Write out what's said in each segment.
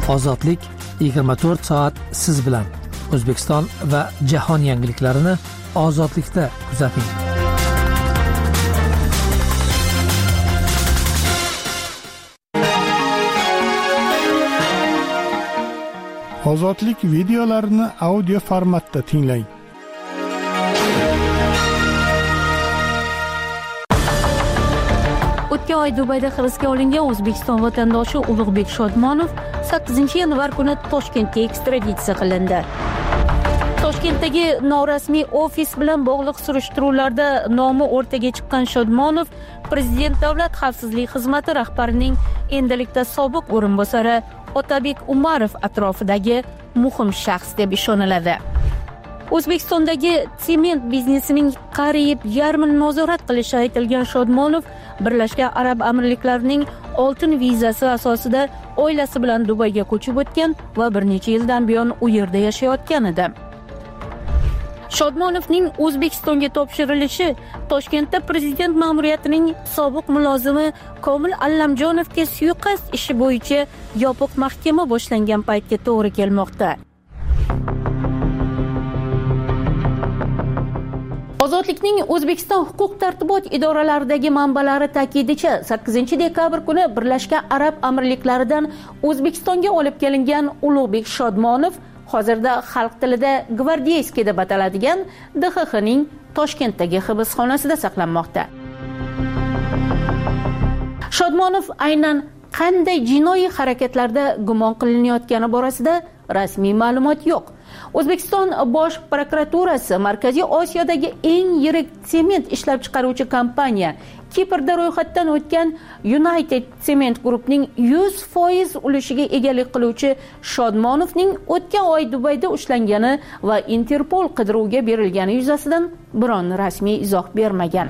Ozodlik 24 soat siz bilan. O'zbekiston va jahon yangiliklarini ozodlikda kuzating. Ozodlik videolarini audio formatda tinglang. O'tgan oy Dubayda hibsga olingan O'zbekiston vatandoshi Ulug'bek Shodmonov 8-yanvar kuni Toshkentga ekstraditsiya qilindi. Toshkentdagi norasmiy ofis bilan bog'liq surishtiruvlarda nomi o'rtaga chiqqan Shodmonov Prezident Davlat xavfsizlik xizmati rahbarining endilikda sobiq o'rinbosari Otabek Umarov atrofidagi muhim shaxs deb ishoniladi. O'zbekistondagi sement biznesining qariyb yarmini nazorat qilishi aytilgan Shodmonov Birlashgan Arab Amirliklarining oltin vizasi asosida oilasi bilan Dubayga ko'chib o'tgan va bir necha yildan buyon u yerda yashayotgan edi. Shodmonovning O'zbekistonga topshirilishi Toshkentda prezident ma'muriyatining sobiq mulozimi Komil Allamjonovga suiqasd ishi bo'yicha yopiq mahkama boshlangan paytga to'g'ri kelmoqda. Ozodlikning O'zbekiston huquq-tartibot idoralaridagi manbalari ta'kidicha 8-dekabr kuni Birlashgan Arab Amirliklaridan O'zbekistonga olib kelingan Ulug'bek Shodmonov hozirda xalq tilida Gvardeyskiy deb ataladigan DXXning Toshkentdagi hibsxonasida saqlanmoqda. Shodmonov aynan qanday jinoiy harakatlarda gumon qilinayotgani borasida rasmiy ma'lumot yo'q. O'zbekiston Bosh prokuraturasi Markaziy Osiyodagi eng yirik sement ishlab chiqaruvchi kompaniya Kiprda ro'yxatdan o'tgan United Cement Group'ning 100% ulushiga egalik qiluvchi Shodmonovning o'tgan oy Dubayda ushlangani va Interpol qidiruvga berilgani yuzasidan biron rasmiy izoh bermagan.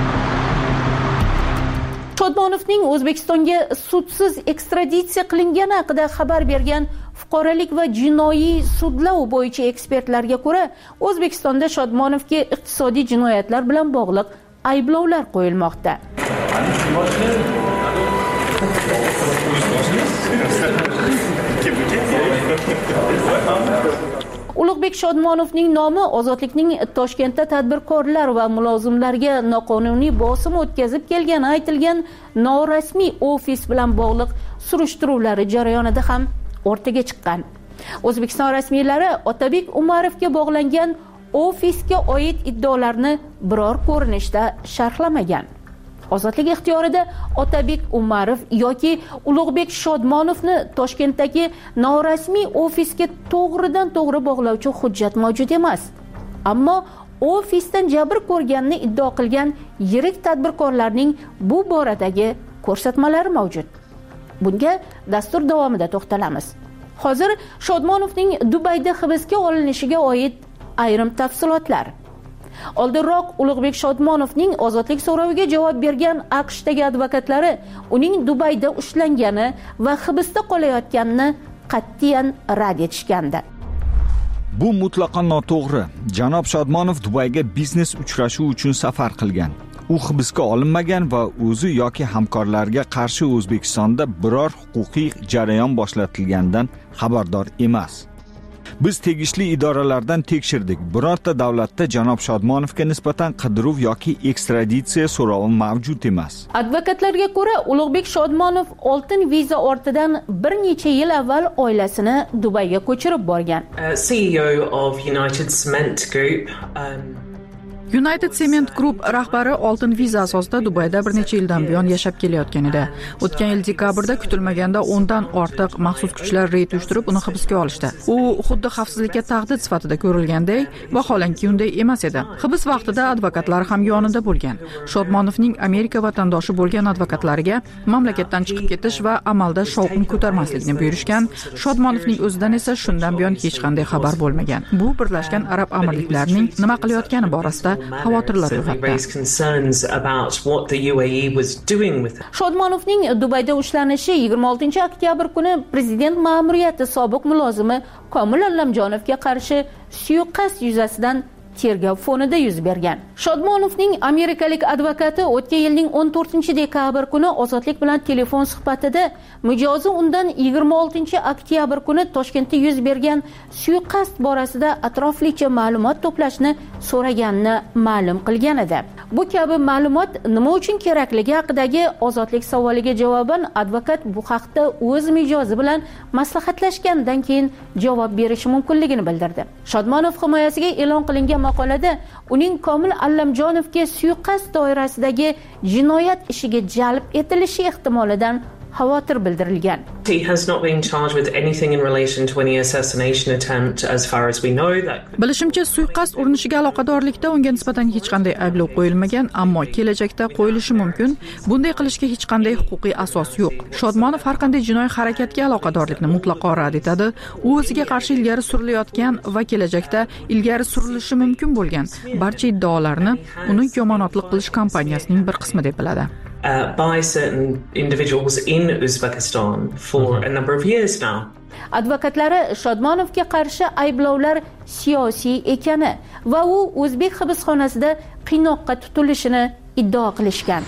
Shodmonovning O'zbekistonga sudsiz ekstraditsiya qilingani haqida xabar bergan fuqarolik va jinoiy sudlov bo'yicha ekspertlarga ko'ra, O'zbekistonda Shodmonovga iqtisodiy jinoyatlar bilan bog'liq ayblovlar qo'yilmoqda. Ulug'bek Shodmonovning nomi Ozodlikning Toshkentda tadbirkorlar va mulozimlarga noqonuniy bosim o'tkazib kelgani aytilgan norasmiy ofis bilan bog'liq surishtiruvlari jarayonida ham o'rtaga chiqqan. O'zbekiston rasmiylari Otabek Umarovga bog'langan ofisga oid iddaolarni biror ko'rinishda sharhlamagan. Ozodlik ixtiyorida Otabek Umarov yoki Ulug'bek Shodmonovni Toshkentdagi norasmiy ofisga to'g'ridan-to'g'ri bog'lovchi hujjat mavjud emas. Ammo ofisdan jabr ko'rganini iddao qilgan yirik tadbirkorlarning bu boradagi ko'rsatmalari mavjud. Bunga dastur davomida to'xtalamiz. Hozir Shodmonovning Dubayda hibsga olinishiga oid ayrim tafsilotlar. Oldinroq Ulug'bek Shodmonovning ozodlik so'roviga javob bergan AQShdagi advokatlari uning Dubayda ushlangani va hibsda qolayotganini qat'iyan rad etishgandi. Bu mutlaqo noto'g'ri. Janob Shodmonov Dubayga biznes uchrashuvi uchun safar qilgan. U hibsga olinmagan va o'zi yoki hamkorlarga qarshi O'zbekistonda biror huquqiy jarayon boshlatilganidan xabardor emas. Biz tegishli idoralardan tekshirdik. Birorta davlatda janob Shodmonovga nisbatan qidiruv yoki ekstraditsiya so'rovi mavjud emas. Advokatlarga ko'ra, Ulug'bek Shodmonov oltin viza ortidan bir necha yil avval oilasini Dubayga ko'chirib borgan. CEO of United Cement Group United Cement Group rahbari oltin viza asosida Dubayda bir necha yildan buyon yashab kelayotgan edi. O'tgan yil dekabrda kutilmaganda 10 dan ortiq maxsus kuchlar reyd uyushtirib uni hibsga olishdi. U xuddi xavfsizlikka tahdid sifatida ko'rilganday, vaholanki unday emas edi. Hibs vaqtida advokatlar ham yonida bo'lgan. Shodmonovning Amerika vatandoshi bo'lgan advokatlariga mamlakatdan chiqib ketish va amalda shovqin ko'tarmaslikni buyurishgan. Shodmonovning o'zidan esa shundan buyon hech qanday xabar bo'lmagan. Bu Birlashgan Arab Amirliklarining nima qilayotgani borasida xavotirlar uyg'otdi. Shodmonovning Dubayda ushlanishi 26 oktyabr kuni prezident ma'muriyati sobiq mulozimi Komil Allamjonovga qarshi suiqasd yuzasidan tergov fonida yuz bergan. Shodmonovning amerikalik advokati o'tgan yilning 14-dekabr kuni Ozodlik bilan telefon suhbatida mijozi undan 26-oktyabr kuni Toshkentda yuz bergan suiqasd borasida atroflicha ma'lumot to'plashni so'raganini ma'lum qilgan edi. Bu kabi ma'lumot nima uchun kerakligi haqidagi Ozodlik savoliga javoban advokat bu haqda o'z mijozi bilan maslahatlashgandan keyin javob berishi mumkinligini bildirdi. Shodmonov himoyasiga e'lon qilingan maqolada uning Komil Allamjonovga suiqasd doirasidagi jinoyat ishiga jalb etilishi ehtimolidan xavotir bildirilgan. He has not been charged with anything in relation to any assassination attempt as far as we know. Bilishimcha, suiqasd urinishiga aloqadorlikda unga nisbatan hech qanday ayblov qo'yilmagan, ammo kelajakda qo'yilishi mumkin. Bunday qilishga hech qanday huquqiy asos yo'q. Shodmonov har qanday jinoiy harakatga aloqadorlikni mutlaqo rad etadi. U o'ziga qarshi ilgari surilayotgan va kelajakda ilgari surilishi mumkin bo'lgan barcha iddaolarni uni yomonotlik qilish kampaniyasining bir qismi deb biladi. By certain individuals in Uzbekistan for a number of years now. Advokatlari Shodmonovga qarshi ayblovlar siyosiy ekani va u o'zbek hibsxonasida qiynoqqa tutilishini iddao qilishgan.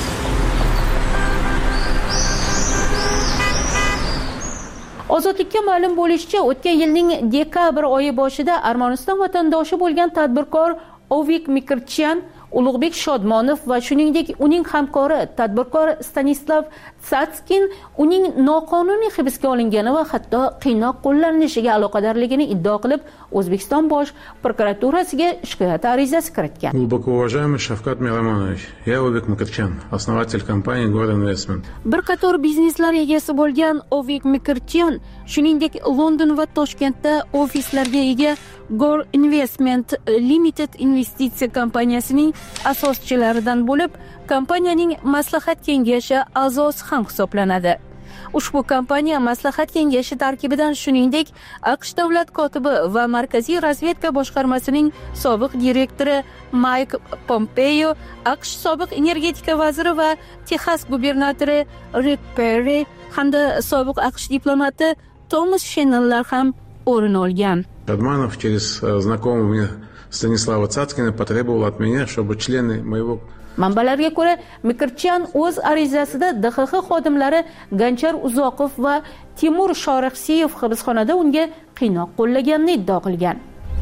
Ozodlikka ma'lum bo'lishicha, o'tgan yilning dekabr oyi boshida Armaniston vatandoshi bo'lgan tadbirkor Ovik Mikrtyan, Ulug'bek Shodmonov va shuningdek uning hamkori tadbirkor Stanislav Tsatskin uning noqonuniy hibsga olingani va hatto qiynoq qo'llanishiga aloqadorligini iddao qilib, O'zbekiston bosh prokuraturasiga shikoyat arizasi kiritgan. Глубоко уважаемый Шавкат Мирамонович, я Овик Микртyan, основатель компании Gor Investment. Bir qator bizneslar egasi bo'lgan Ovik Mikrtyan, shuningdek London va Toshkentda ofislarga ega Gor Investment Limited investitsiya kompaniyasining asoschilaridan bo'lib, kompaniyaning maslahat kengashi a'zosi ham hisoblanadi. Ushbu kompaniya maslahat kengashi tarkibidan shuningdek AQSh davlat kotibi va Markaziy razvedka boshqarmasining sobiq direktori Mike Pompeo, AQSh sobiq energetika vaziri va Texas gubernatori Rick Perry hamda sobiq AQSh diplomati Thomas Shannonlar ham o'rin olgan. Шадманов через знакомого мне Станислава Цацкина потребовал от меня, чтобы члены моего Manbalarga ko'ra, Mikrtyan o'z arizasida DXX xodimlari Ganchar Uzoqov va Timur Shorixsiyev hibsxonada unga qiynoq qo'llaganini iddao qilgan.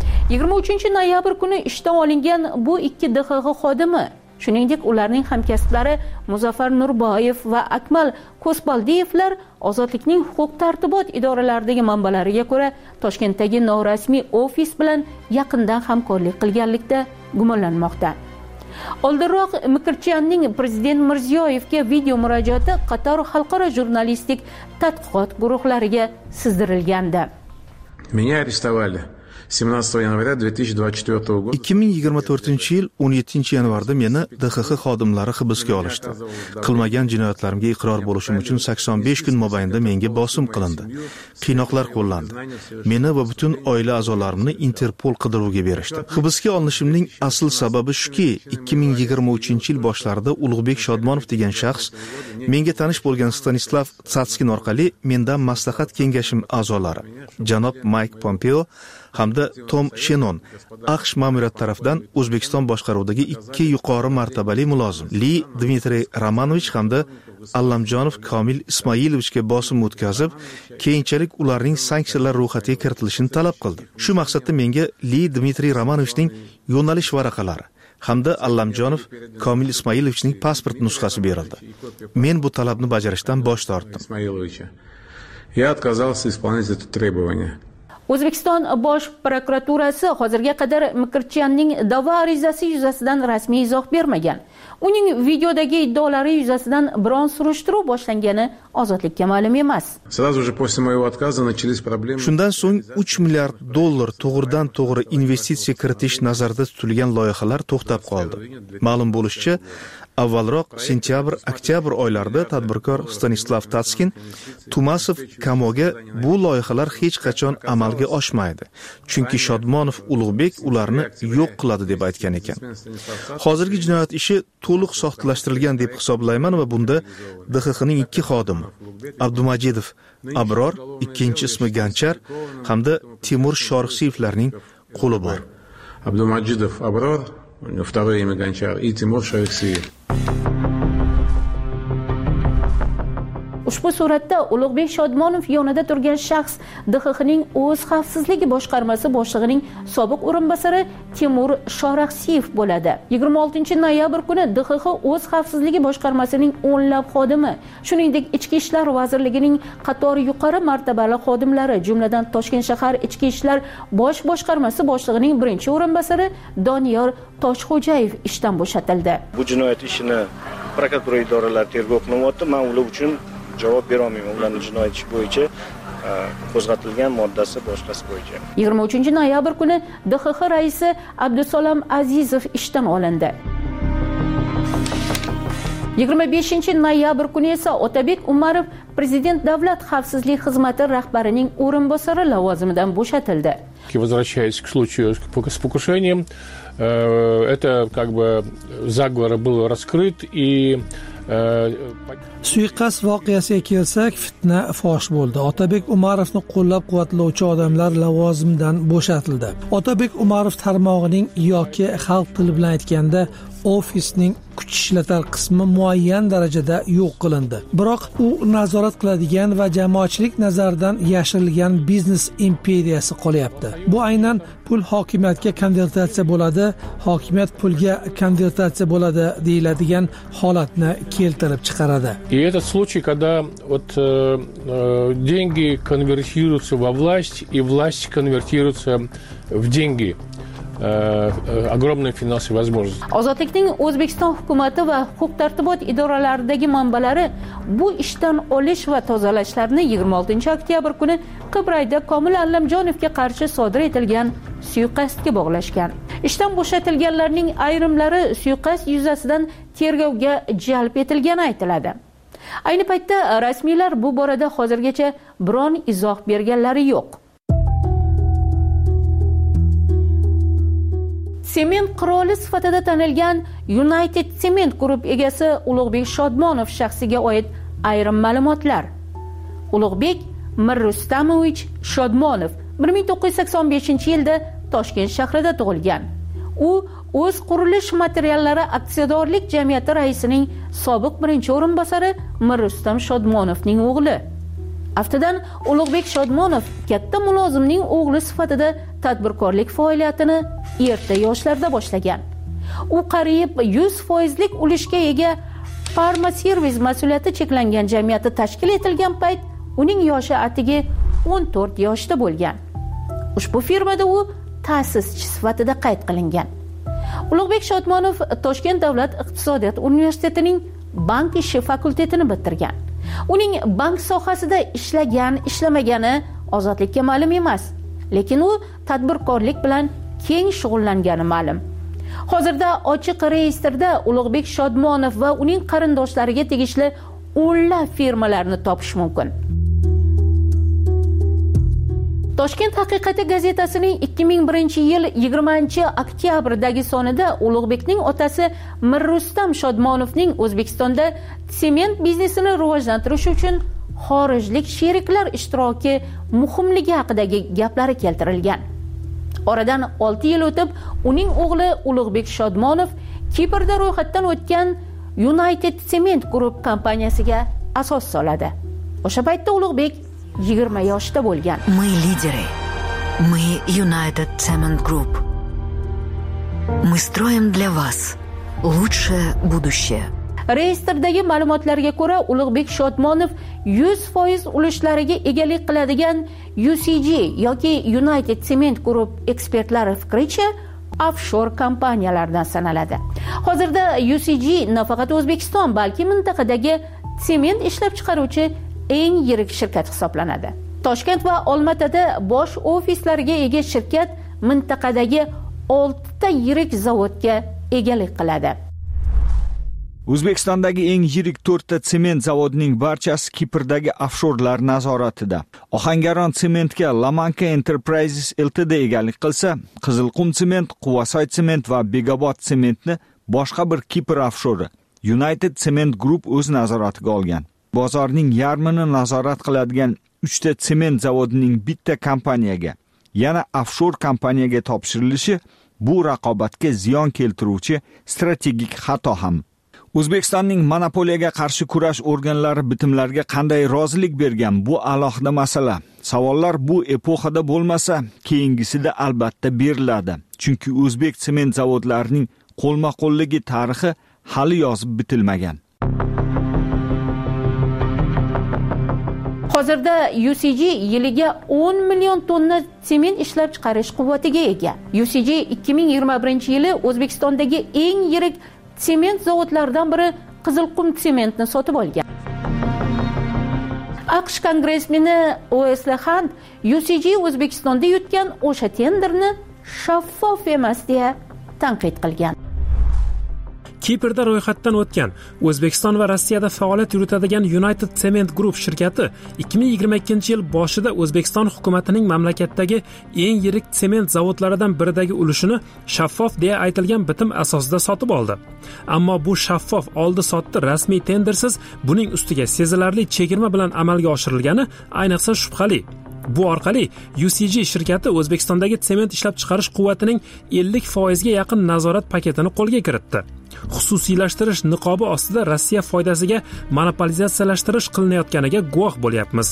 23-noyabr kuni ishdan olingan bu ikki DXX xodimi, shuningdek ularning hamkasblari Muzaffar Nurboyev va Akmal Ko'sbaldiyevlar Ozodlikning huquq-tartibot idoralaridagi manbalariga ko'ra Toshkentdagi norasmiy ofis bilan yaqindan hamkorlik qilganlikda gumonlanmoqda. Oldinroq Mikrtyanning Prezident Mirziyoyevga video murojaati qator xalqaro jurnalistik tadqiqot guruhlariga sizdirilgandi. Меня арестовали 17 yanvar 2024 года. 2024-yil 17-yanvarda meni DXX xodimlari hibsga olishdi. Qilmagan jinoyatlarimga iqror bo'lishim uchun 85 kun mobaynida menga bosim qilindi. Qiynoqlar qo'llandi. Meni va butun oila a'zolarimni Interpol qidiruvga berishdi. Hibsga olinishimning asl sababi shuki, 2023-yil boshlarida Ulug'bek Shodmonov degan shaxs menga tanish bo'lgan Stanislav Tsatskin orqali mendan maslahat kengashim a'zolari, janob Mike Pompeo hamda Tom Shannon AQSh ma'muriyati tomonidan O'zbekiston boshqaruvidagi ikki yuqori martabali mulozim Li Dmitriy Romanovich hamda Allamjonov Komil Ismoilovichga bosim o'tkazib, keyinchalik ularning sanksiyalar ro'yxatiga kiritilishini talab qildi. Shu maqsadda menga Li Dmitriy Romanovичning yo'nalish varaqalari hamda Allamjonov Komil Ismoilovichning pasport nusxasi berildi. Men bu talabni bajarishdan bosh tortdim. Я отказался исполнять это требование. O'zbekiston bosh prokuraturasi hozirga qadar Mikrtyanning da'vo arizasi yuzasidan rasmiy izoh bermagan. Uning videodagi iddaolari yuzasidan biron surishtiruv boshlangani Ozodlikka ma'lum emas. Сразу же после моего отказа начались проблемы. Shundan so'ng $3 milliard to'g'ridan-to'g'ri investitsiya kiritish nazarda tutilgan loyihalar to'xtab qoldi. Ma'lum bo'lishicha, avvalroq sentyabr-oktyabr oylarida tadbirkor Stanislav Tatskin Tumasov kamoga bu loyihalar hech qachon amalga oshmaydi, chunki Shodmonov Ulug'bek ularni yo'q qiladi deb aytgan ekan. Hozirgi jinoyat ishi to'liq soxtalashtirilgan deb hisoblayman va bunda DXXning ikki xodimi, Abdumajidov Abror, ikkinchi ismi Ganchar hamda Timur Shorixsiyevlarning qo'li bor. Абдумаджидов Аброр, у него второе имя Гончар, и Тимур Шариксиев. Ushbu suratda Ulug'bek Shodmonov yonida turgan shaxs DXXning o'z xavfsizligi boshqarmasi boshlig'ining sobiq o'rinbosari Timur Shoraxsiyev bo'ladi. 26-noyabr kuni DXX o'z xavfsizligi boshqarmasining o'nlab xodimi, shuningdek Ichki ishlar vazirligining qator yuqori martabali xodimlari, jumladan Toshkent shahar Ichki ishlar bosh boshqarmasi boshlig'ining birinchi o'rinbosari Doniyor Toshxo'jayev ishdan bo'shatildi. Bu jinoyat ishini prokuratura idoralari tergov qilyapti. Men ular uchun javob bera olmayman. Ularning jinoyat ishi bo'yicha qo'zg'atilgan moddasi boshqasi bo'yicha. 23-noyabr kuni DXX raisi Abdusalom Azizov ishdan olindi. 25-noyabr kuni esa Otabek Umarov Prezident Davlat xavfsizlik xizmati rahbarining o'rinbosari lavozimidan bo'shatildi. Возвращаясь к случаю с покушением, это как бы заговор был раскрыт и suiqasd voqeasiga kelsak, fitna fosh bo'ldi. Otabek Umarovni qo'llab-quvvatlovchi odamlar lavozimdan bo'shatildi. Otabek Umarov tarmog'ining yoki xalq tili bilan aytganda ofisning kuch ishlatar qismi muayyan darajada yo'q qilindi. Biroq u nazorat qiladigan va jamoatchilik nazaridan yashirilgan biznes imperiyasi qolyapti. Bu aynan pul hokimiyatga konvertatsiya bo'ladi, hokimiyat pulga konvertatsiya bo'ladi deyiladigan holatni keltirib chiqaradi. И этот случай, когда вот деньги конвертируются во власть, и власть конвертируется в деньги. Огромные финансовые возможности. Ozodlikning O'zbekiston hukumati va huquq-tartibot idoralaridagi manbalari bu ishdan olish va tozalashlarni 26-oktyabr kuni Qibrayda Komil Allamjonovga qarshi sodir etilgan suiqasdga bog'lashgan. Ishdan bo'shatilganlarning ayrimlari suiqasd yuzasidan tergovga jalb etilgani aytiladi. Ayni paytda rasmiylar bu borada hozirgacha biron izoh berganlari yo'q. Sement qiroli sifatida tanilgan United Cement Group egasi Ulug'bek Shodmonov shaxsiga oid ayrim ma'lumotlar. Ulug'bek Mirrustamovich Shodmonov 1985-yilda Toshkent shahrida tug'ilgan. U o'z qurilish materiallari aksiyadorlik jamiyati raisining sobiq birinchi o'rinbosari Mirrustam Shodmonovning o'g'li. Aftidan Ulug'bek Shodmonov katta mulozimning o'g'li sifatida tadbirkorlik faoliyatini erta yoshlarda boshlagan. U qariyb 100% ulushga ega Pharma Service mas'uliyati cheklangan jamiyati tashkil etilgan payt uning yoshi atigi 14 yoshda bo'lgan. Ushbu firmada u ta'sischi sifatida qayd qilingan. Ulug'bek Shodmonov Toshkent davlat iqtisodiyot universitetining bank ishi fakultetini bitirgan. Uning bank sohasida ishlamagani ozodlikka ma'lum emas, lekin u tadbirkorlik bilan keng shug'ullangani ma'lum. Hozirda ochiq reyestrda Ulug'bek Shodmonov va uning qarindoshlariga tegishli o'nlab firmalarni topish mumkin. Toshkent haqiqati gazetasining 2001-yil 20-oktyabrdagi sonida Ulug'bekning otasi Mirrustam Shodmonovning O'zbekistonda sement biznesini rivojlantirish uchun xorijlik sheriklar ishtiroki muhimligi haqidagi gaplari keltirilgan. Oradan 6 yil o'tib, uning o'g'li Ulug'bek Shodmonov Kiprda ro'yxatdan o'tgan United Cement Group kompaniyasiga asos soladi. O'sha paytda Ulug'bek 20 yoshda bo'lgan. Мы лидеры. Мы United Cement Group. Мы строим для вас лучшее будущее. Reyestrdagi ma'lumotlarga ko'ra, Ulug'bek Shodmonov 100% ulushlariga egalik qiladigan UCG yoki United Cement Group ekspertlari fikricha offshore kompaniyalardan sanaladi. Hozirda UCG nafaqat O'zbekiston, balki mintaqadagi sement ishlab chiqaruvchi eng yirik shirkat hisoblanadi. Toshkent va Olmaotada bosh ofislariga ega shirkat mintaqadagi 6 ta yirik zavodga egalik qiladi. O'zbekistondagi eng yirik 4 ta sement zavodining barchasi Kiprdagi offshorlar nazoratida. Ohangaron sementga Lamanka Enterprises Ltd egalik qilsa, Qizilqum sement, Quvasoy sement va Begobod sementni boshqa bir Kipr offshori United Cement Group o'z nazoratiga olgan. Bozorning yarmini nazorat qiladigan 3 ta sement zavodining bitta kompaniyaga, yana offshore kompaniyaga topshirilishi Bu raqobatga ziyon keltiruvchi strategik xato ham. O'zbekistonning monopoliyaga qarshi kurash organlari bitimlarga qanday rozilik bergan, bu alohida masala. Savollar bu epoxada bo'lmasa, keyingisida albatta beriladi. Chunki o'zbek sement zavodlarining qo'lma-qo'lligi tarixi hali yozib bitilmagan. Hozirda UCG yiliga 10 million tonna sement ishlab chiqarish quvvatiga ega. UCG 2021-yili O'zbekistondagi eng yirik sement zavodlaridan biri Qizilqum sementni sotib olgan. AQSh kongressmeni Wesley Hunt UCG O'zbekistonda yutgan o'sha tenderni shaffof emas deya tanqid qilgan. Kiprda ro'yxatdan o'tgan O'zbekiston va Rossiyada faoliyat yuritadigan United Cement Group shirkati 2022-yil boshida O'zbekiston hukumatining mamlakatdagi eng yirik sement zavodlaridan biridagi ulushini shaffof deya aytilgan bitim asosida sotib oldi. Ammo bu shaffof oldi-sotdi rasmiy tendersiz, buning ustiga sezilarli chegirma bilan amalga oshirilgani ayniqsa shubhali. Bu orqali UCG shirkati O'zbekistondagi sement ishlab chiqarish quvvatining 50% ga yaqin nazorat paketini qo'lga kiritdi. Xususiylashtirish niqobi ostida Rossiya foydasiga monopolizatsiyalashtirish qilinayotganiga guvoh bo'lyapmiz.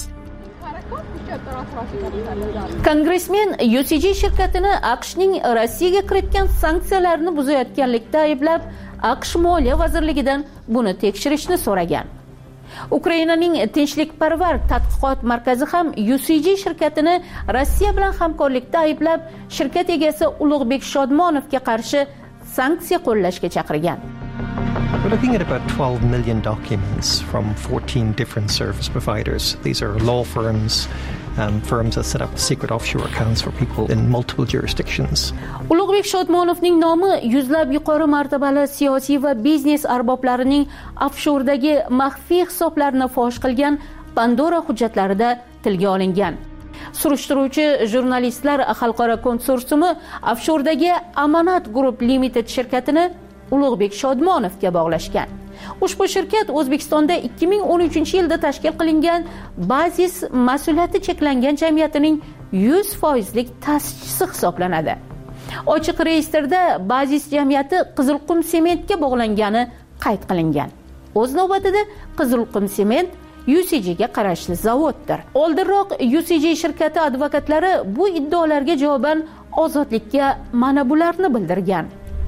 Kongressmen UCG shirkatini AQShning Rossiyaga kiritgan sanksiyalarni buzayotganlikda ayblab, AQSh Moliya vazirligidan buni tekshirishni so'ragan. Ukrainaning tinchlikparvar tadqiqot markazi ham UCG shirkatini Rossiya bilan hamkorlikda ayblab, shirkat egasi Ulug'bek Shodmonovga qarshi sanksiya qo'llashga chaqirgan. We're looking at about 12 million documents from 14 different service providers. These are law firms, firms that set up secret offshore accounts for people in multiple jurisdictions. Ulug'bek Shodmonovning nomi yuzlab yuqori martabali siyosiy va biznes arboblarining offshordagi maxfiy hisoblarini fosh qilgan Pandora hujjatlarida tilga olingan. Surishtiruvchi jurnalistlar xalqaro konsorsiumi offshordagi Amanat Group Limited shirkatini Ulug'bek Shodmonovga bog'lashgan. Ushbu shirkat O'zbekistonda 2013-yilda tashkil qilingan Bazis mas'uliyati cheklangan jamiyatining 100% ta'sischisi hisoblanadi. Ochiq reyestrda Bazis jamiyati Qizilqum sementga bog'langani qayd qilingan. O'z navbatida Qizilqum sement UCG ga qarashli zavoddir. Oldinroq UCG shirkati advokatlari bu iddaolarga javoban ozodlikka mana bularni bildirgan.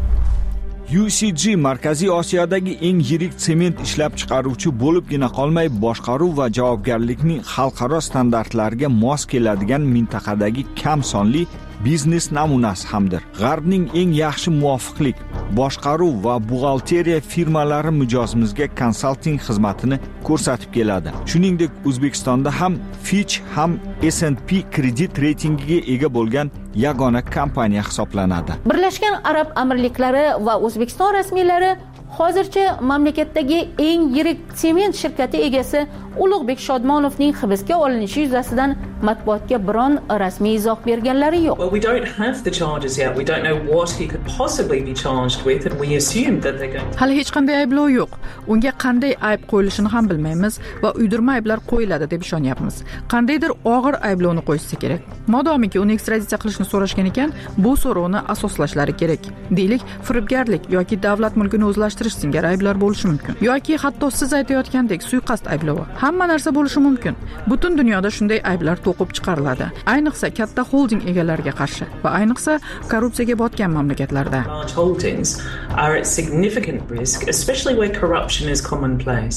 UCG Markaziy Osiyodagi eng yirik sement ishlab chiqaruvchi bo'libgina qolmay, boshqaruv va javobgarlikning xalqaro standartlariga mos keladigan mintaqadagi kam sonli biznes namunasi hamdir. G'arbning eng yaxshi muvofiqlik, boshqaruv va buxgalteriya firmalari mijozimizga konsalting xizmatini ko'rsatib keladi. Shuningdek, O'zbekistonda ham Fitch ham S&P kredit reytingiga ega bo'lgan yagona kompaniya hisoblanadi. Birlashgan Arab Amirliklari va O'zbekiston rasmiylari hozircha mamlakatdagi eng yirik sement shirkati egasi Ulug'bek Shodmonovning hibsga olinishi yuzasidan matbuotga biron rasmiy izoh berganlari yo'q. Well, we don't have the charges yet. We don't know what he could possibly be charged with, and we assume that they're going to... Hali hech qanday ayblov yo'q. Unga qanday ayb qo'yilishini ham bilmaymiz va uydirma ayblar qo'yiladi deb ishonyapmiz. Qandaydir og'ir ayblovni qo'yishsa kerak. Modomiki uni ekstraditsiya qilishni so'rashgan ekan, bu so'rovni asoslashlari kerak. Deylik, firibgarlik yoki davlat mulkini o'zlashtirish singari ayblar bo'lishi mumkin. Yoki hatto siz aytayotgandek suiqasd ayblovi. Hamma narsa bo'lishi mumkin. Butun dunyoda shunday ayblar to'qib chiqariladi. Ayniqsa katta holding egalariga qarshi va ayniqsa korrupsiyaga botgan mamlakatlarda. Large holdings are at significant risk, especially where corruption is commonplace.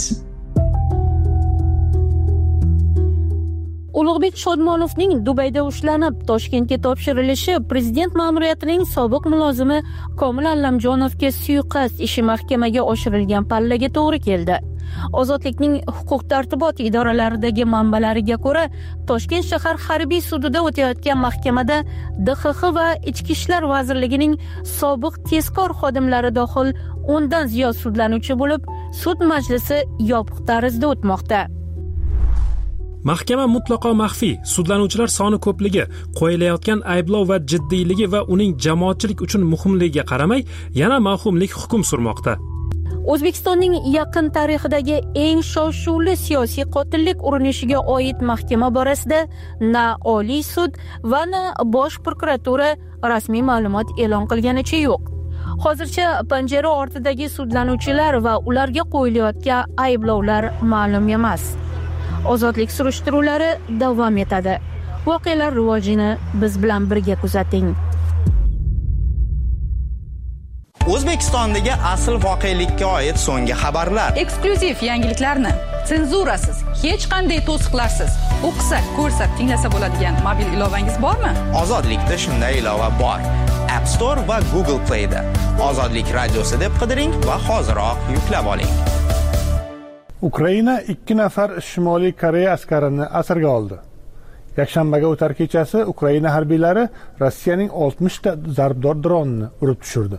Ulug'bek Shodmonovning Dubayda ushlanib Toshkentga topshirilishi prezident ma'muriyatining sobiq mulozimi Komil Allamjonovga suiqasd ishi mahkamaga oshirilgan pallaga to'g'ri keldi. Ozodlikning huquq-tartibot idoralaridagi manbalariga ko'ra, Toshkent shahar harbiy sudida o'tayotgan mahkamada DXX va Ichki ishlar vazirligining sobiq tezkor xodimlari dohil 10 dan ziyod sudlanuvchi bo'lib, sud majlisi yopiq tarzda o'tmoqda. Mahkama mutlaqo maxfiy, sudlanuvchilar soni ko'pligi, qo'yilayotgan ayblov va jiddiyligi va uning jamoatchilik uchun muhimligiga qaramay, yana mavhumlik hukm surmoqda. O'zbekistonning yaqin tarixidagi eng shov-shuvli siyosiy qotillik urinishiga oid mahkama borasida na Oliy sud va na Bosh prokuratura rasmiy ma'lumot e'lon qilganicha yo'q. Hozircha panjara ortidagi sudlanuvchilar va ularga qo'yilayotgan ayblovlar ma'lum emas. Ozodlik surishtiruvlari davom etadi. Voqealar rivojini biz bilan birga kuzating. O'zbekistondagi asl voqelikka oid so'nggi xabarlar. Eksklyuziv yangiliklarni senzurasiz, hech qanday to'siqlarsiz o'qisa, ko'rsa, tinglasa bo'ladigan mobil ilovangiz bormi? Ozodlikda shunday ilova bor. App Store va Google Play da. Ozodlik radiosi deb qidiring va hoziroq yuklab oling. Ukraina 2 nafar Shimoliy Koreya askarini asirga oldi. Yakshanbaga o'tar kechasi Ukraina harbiylari Rossiyaning 60 ta zarbdor dronini urib tushirdi.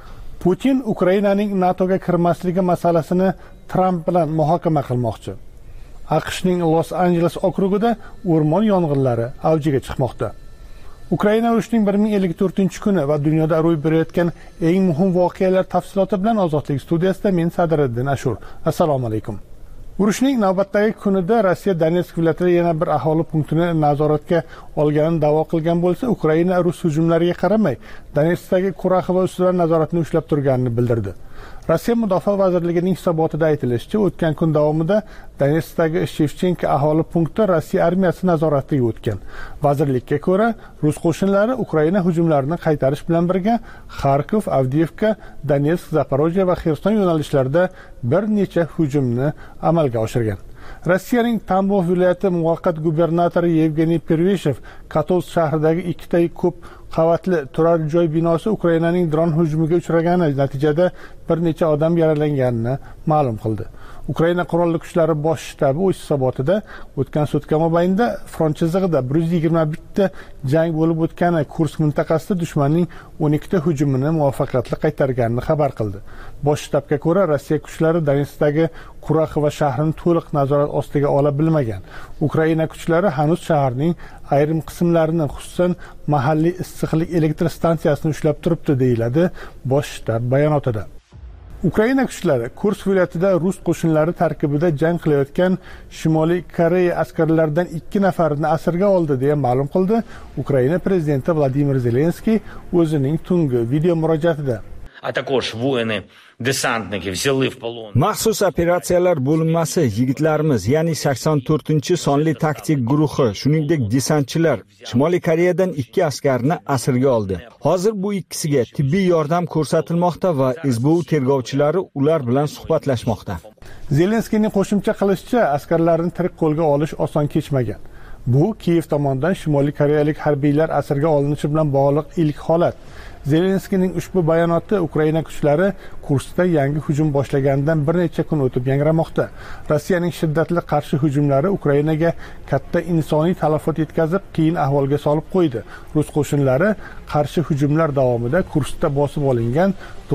Putin Ukrainaning NATOga kirmasligi masalasini Tramp bilan muhokama qilmoqchi. AQShning Los Angeles okrugida o'rmon yong'inlari avjiga chiqmoqda. Ukraina urushining 1054-kuni va dunyoda ro'y berayotgan eng muhim voqealar tafsiloti bilan Ozodlik studiyasida men Sadiriddin Ashur. Assalomu alaykum. Urushning navbatdagi kunida Rossiya Donetsk viloyatida yana bir aholi punktini nazoratga olganini da'vo qilgan bo'lsa, Ukraina rus hujumlariga qaramay Donetskdagi Kuraxova ustidan nazoratni ushlab turganini bildirdi. Rossiya Mudofaa vazirligining hisobotida aytilishicha, o'tgan kun davomida Donetskdagi Shevchenko aholi punkti Rossiya armiyasi nazoratiga o'tgan. Vazirlikka ko'ra, rus qo'shinlari Ukraina hujumlarini qaytarish bilan birga Kharkov, Avdiivka, Donetsk, Zaporojye va Xerson yo'nalishlarida bir necha hujumni amalga oshirgan. Rossiyaning Tambov viloyati muvaqqat gubernatori Yevgeniy Perveshev Kotovsk shahridagi ikkita ko'p qavatli turar joy binosi Ukrainaning dron hujumiga uchragani natijada bir necha odam yaralanganini ma'lum qildi. Ukraina qurolli kuchlari bosh shtabi o'z hisobotida o'tgan sutka mobaynida front chizig'ida 121 ta jang bo'lib o'tgani, Kursk mintaqasida dushmanning 12 ta hujumini muvaffaqiyatli qaytarganini xabar qildi. Bosh shtabga ko'ra, Rossiya kuchlari Donetskdagi Kuraxova shahrini to'liq nazorat ostiga ola bilmagan. Ukraina kuchlari hanuz shaharning ayrim qismlarini, xususan mahalliy issiqlik elektr stansiyasini ushlab turibdi, deyiladi bosh shtab bayonotida. Ukraina kuchlari Kursk viloyatida rus qo'shinlari tarkibida jang qilayotgan Shimoliy Koreya askarlaridan 2 nafarini asirga oldi deya ma'lum qildi Ukraina prezidenti Vladimir Zelenskiy o'zining tungi video murojaatida. А також воїни-десантники взяли в полон. Maxsus operatsiyalar bo'linmasi yigitlarimiz, ya'ni 84-sonli taktik guruhi, shuningdek desantchilar Shimoliy Koreyadan 2 askarni asirga oldi. Hozir bu ikkisiga tibbiy yordam ko'rsatilmoqda va SBU tergovchilari ular bilan suhbatlashmoqda. Zelenskiyning qo'shimcha qilishicha, askarlarni tirik qo'lga olish oson kechmagan. Bu Kiyev tomonidan Shimoliy Koreyalik harbiylar asirga olinishi bilan bog'liq ilk holat. Zelenskiyning ushbu bayonoti Ukraina kuchlari Kurskda yangi hujum boshlaganidan bir necha kun o'tib yangramoqda. Rossiyaning shiddatli qarshi hujumlari Ukrainaga katta insoniy talafot yetkazib, qiyin ahvolga solib qo'ydi. Rus qo'shinlari qarshi hujumlar davomida Kurskda bosib olingan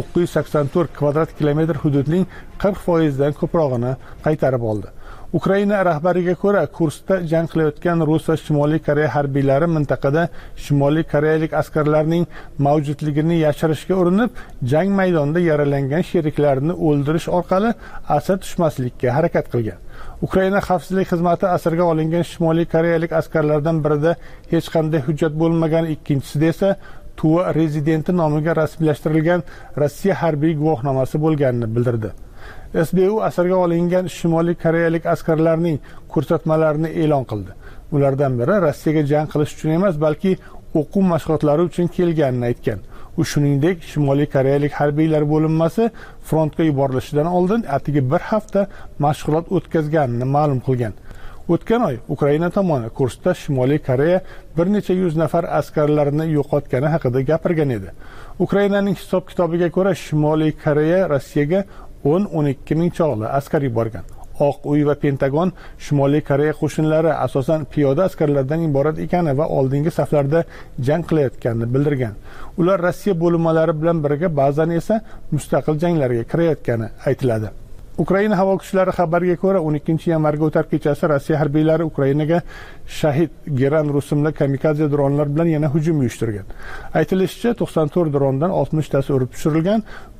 984 kvadrat kilometr hududning 40% dan ko'prog'ini qaytarib oldi. Ukraina rahbariga ko'ra, Kurskda jang qilayotgan Rus va Shimoliy Koreya harbiylari mintaqada Shimoliy Koreyalik askarlarning mavjudligini yashirishga urinib, jang maydonida yaralangan sheriklarini o'ldirish orqali asir tushmaslikka harakat qilgan. Ukraina xavfsizlik xizmati asirga olingan Shimoliy Koreyalik askarlardan birida hech qanday hujjat bo'lmagan, ikkinchisida esa Tuva rezidenti nomiga rasmiylashtirilgan Rossiya harbiy guvohnomasi bo'lganini bildirdi. SBU asirga olingan Shimoliy Koreyalik askarlarning ko'rsatmalarini e'lon qildi. Ulardan biri Rossiyaga jang qilish uchun emas, balki o'quv mashg'ulotlari uchun kelganini aytgan. U shuningdek, Shimoliy Koreyalik harbiylar bo'linmasi frontga yuborilishidan oldin atigi bir hafta mashg'ulot o'tkazganini ma'lum qilgan. O'tgan oy Ukraina tomoni Kurskda Shimoliy Koreya bir necha yuz nafar askarlarini yo'qotgani haqida gapirgan edi. Ukrainaning hisob-kitobiga ko'ra, Shimoliy Koreya Rossiyaga 10-12 ming chog'li askar yuborgan. Oq uy va Pentagon Shimoliy Koreya qo'shinlari asosan piyoda askarlardan iborat ekani va oldingi saflarda jang qilayotganini bildirgan. Ular Rossiya bo'linmalari bilan birga ba'zan esa mustaqil janglarga kirayotgani aytiladi. Ukraina havo kuchlari xabariga ko'ra 12-yanvarga o'tar kechasi Rossiya harbiylari Ukrainaga Shahid Geran rusumli kamikadze dronlar bilan yana hujum uyushtirgan. Aytilishicha, 94 drondan 60 tasi urib tushirilgan,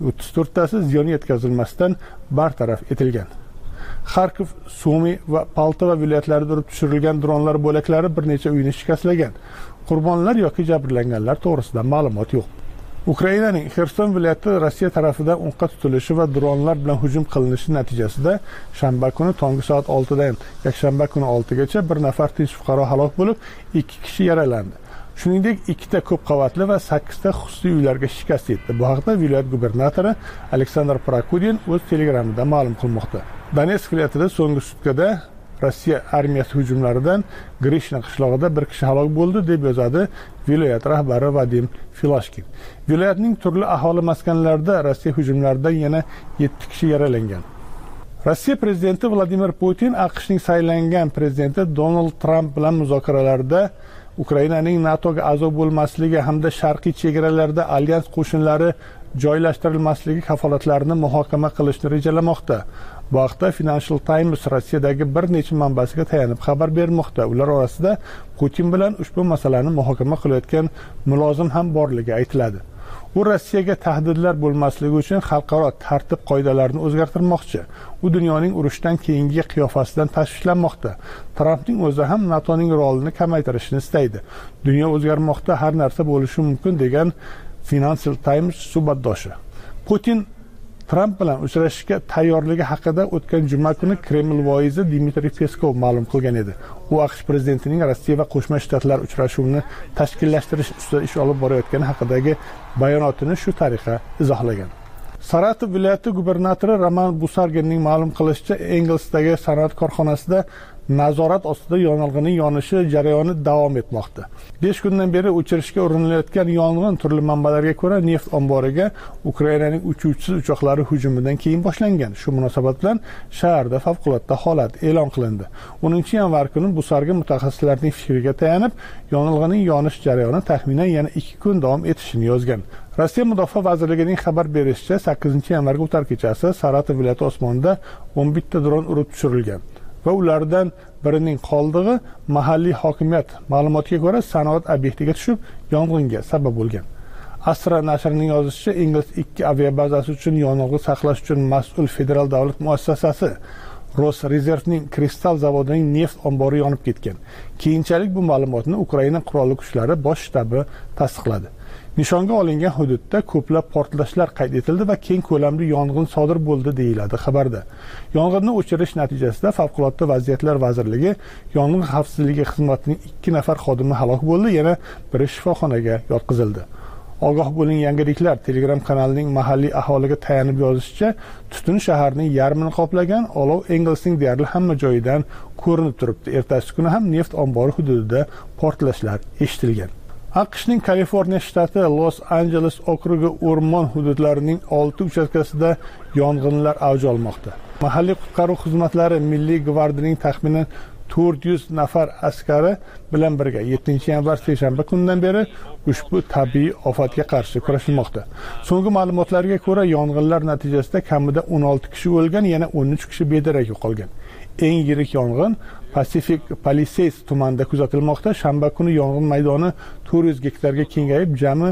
34 tasi ziyon yetkazilmasdan bartaraf etilgan. Kharkiv, Sumi va Poltava viloyatlarida urib tushirilgan dronlar bo'laklari bir necha uyni shikastlagan. Qurbonlar yoki jabrlanganlar to'g'risida ma'lumot yo'q. Ukrainaning Xerson viloyati Rossiya tarafidan o'qqa tutilishi va dronlar bilan hujum qilinishi natijasida shanba kuni tonggi soat 6 dan yakshanba kuni 6 gacha bir nafar tinch fuqaro halok bo'lib, 2 kishi yaralandi. Shuningdek, 2 ta ko'p qavatli va 8 ta xususiy uylarga shikast yetdi. Bu haqda viloyat gubernatori Aleksandr Prokudin o'z telegramida ma'lum qilmoqda. Donetsk viloyatida so'nggi sutkada Rossiya armiyasi hujumlaridan Grishna qishlog'ida bir kishi halok bo'ldi, deb yozadi viloyat rahbari Vadim Filashkin. Viloyatning turli aholi maskanlarida Rossiya hujumlaridan yana 7 kishi yaralangan. Rossiya prezidenti Vladimir Putin AQShning saylangan prezidenti Donald Tramp bilan muzokaralarda Ukrainaning NATOga a'zo bo'lmasligi hamda sharqiy chegaralarda alyans qo'shinlari joylashtirilmasligi kafolatlarini muhokama qilishni rejalamoqda. Bu haqda Financial Times Rossiyadagi bir necha manbasiga tayanib xabar bermoqda. Ular orasida Putin bilan ushbu masalani muhokama qilayotgan mulozim ham borligi aytiladi. U Rossiyaga tahdidlar bo'lmasligi uchun xalqaro tartib qoidalarini o'zgartirmoqchi. U dunyoning urushdan keyingi qiyofasidan tashvishlanmoqda. Trampning o'zi ham NATOning rolini kamaytirishni istaydi. Dunyo o'zgarmoqda, har narsa bo'lishi mumkin, degan Financial Times suhbatdoshi. Putin Tramp bilan uchrashishga tayyorligi haqida o'tgan juma kuni Kreml voizi Dmitriy Peskov ma'lum qilgan edi. U AQSh prezidentining Rossiya va Qo'shma Shtatlar uchrashuvini tashkillashtirish ustida ish olib borayotgani haqidagi bayonotini shu tariqa izohlagan. Saratov viloyati gubernatori Roman Busarginning ma'lum qilishicha, Engelsdagi sanoat korxonasida nazorat ostida yong'inning yonishi jarayoni davom etmoqda. 5 kundan beri o'chirishga urinilayotgan yong'in turli manbalarga ko'ra neft omboriga Ukrainaning uchuvchisiz uchoqlari hujumidan keyin boshlangan. Shu munosabat bilan shaharda favqulodda holat e'lon qilindi. 10-yanvar kuni Busargin mutaxassislarning fikriga tayanib, yong'inning yonish jarayoni taxminan yana 2 kun davom etishini yozgan. Rossiya Mudofaa vazirligining xabar berishicha, 8-yanvarga o'tar kechasi Saratov viloyati osmonida 11 ta dron urib tushirilgan va ulardan birining qoldig'i mahalliy hokimiyat ma'lumotiga ko'ra sanoat obyektiga tushib, yong'inga sabab bo'lgan. Asra nashrining yozishicha, Ingliz 2 aviabazasi uchun yong'in saqlash uchun mas'ul federal davlat muassasasi Rosreservning Kristal zavodining neft ombori yonib ketgan. Keyinchalik bu ma'lumotni Ukraina qurolli kuchlari bosh shtabi tasdiqladi. Nishonga olingan hududda ko'plab portlashlar qayd etildi va keng ko'lamli yong'in sodir bo'ldi, deyiladi xabarda. Yong'inni o'chirish natijasida Favqulodda vaziyatlar vazirligi yong'in xavfsizligi xizmatining 2 nafar xodimi halok bo'ldi, yana biri shifoxonaga yotqizildi. Ogoh bo'ling yangiliklar Telegram kanalining mahalliy aholiga tayanib yozishicha, tutun shaharning yarmini qoplagan, olov Engelsning deyarli hamma joyidan ko'rinib turibdi. Ertasi kuni ham neft ombori hududida portlashlar eshitilgan. AQShning Kaliforniya shtati Los Angeles okrugi o'rmon hududlarining 6 uchastkasida yong'inlar avj olmoqda. Mahalliy qutqaruv xizmatlari Milliy gvardiyaning taxminan 400 nafar askari bilan birga 7-yanvar seshanba kunidan beri ushbu tabiiy ofatga qarshi kurashilmoqda. So'nggi ma'lumotlarga ko'ra, yong'inlar natijasida kamida 16 kishi o'lgan, yana 13 kishi bedarak yo'qolgan. Eng yirik yong'in Pacific Palisades tumanida kuzatilmoqda. Shanba kuni yong'in maydoni 400 gektarga kengayib, jami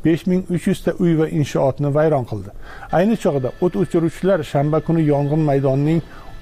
5300 ta uy va inshootni vayron qildi. Ayni chog'da o't o'chiruvchilar shanba kuni yong'in maydonining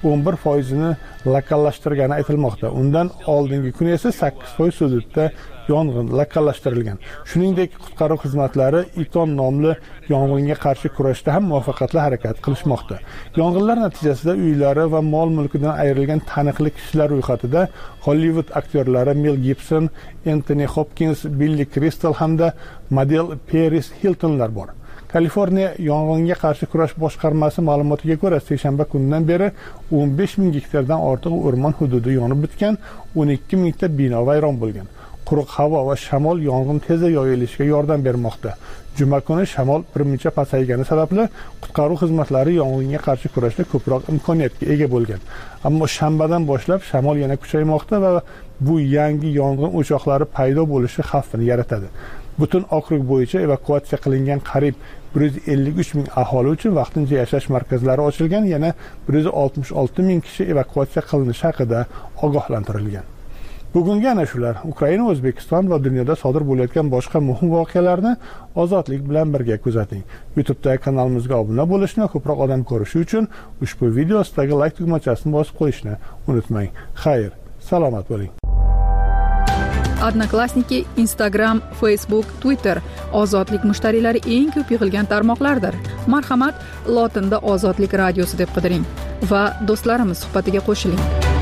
11% lokallashtirgani aytilmoqda. Undan oldingi kun esa 8% hududda yong'in lokallashtirilgan. Shuningdek, qutqaruv xizmatlari Iton nomli yong'inga qarshi kurashda ham muvaffaqiyatli harakat qilishmoqda. Yong'inlar natijasida uylari va mol-mulkidan ayrilgan taniqli kishilar ro'yxatida Hollywood aktyorlari Mel Gibson, Anthony Hopkins, Billy Crystal hamda model Paris Hiltonlar bor. Kaliforniya yong'inga qarshi kurash boshqarmasi ma'lumotiga ko'ra, seshanba kunidan beri 15000 gektardan ortiq o'rmon hududi yonib bitgan, 12000 ta bino vayron bo'lgan. Quruq havo va shamol yong'in tezda yoyilishiga yordam bermoqda. Juma kuni shamol birmuncha pasaygani sababli qutqaruv xizmatlari yong'inga qarshi kurashda ko'proq imkoniyatga ega bo'lgan. Ammo shanbadan boshlab shamol yana kuchaymoqda va bu yangi yong'in o'choqlari paydo bo'lishi xavfini yaratadi. Butun okrug bo'yicha evakuatsiya qilingan qariyb 153 ming aholi uchun vaqtincha yashash markazlari ochilgan, yana 166 ming kishi evakuatsiya qilinishi haqida ogohlantirilgan. Bugungi ana shular Ukraina, O'zbekiston va dunyoda sodir bo'layotgan boshqa muhim voqealarni ozodlik bilan birga kuzating. YouTube'dagi kanalimizga obuna bo'lishni va ko'proq odam ko'rishi uchun ushbu video ostidagi like tugmachasini bosib qo'yishni unutmang. Xayr, salomat bo'ling. Odnoklassniki, Instagram, Facebook, Twitter ozodlik mushtariylari eng ko'p yig'ilgan tarmoqlardir. Marhamat, lotinda Ozodlik radiosi deb qidiring va do'stlarimiz suhbatiga qo'shiling.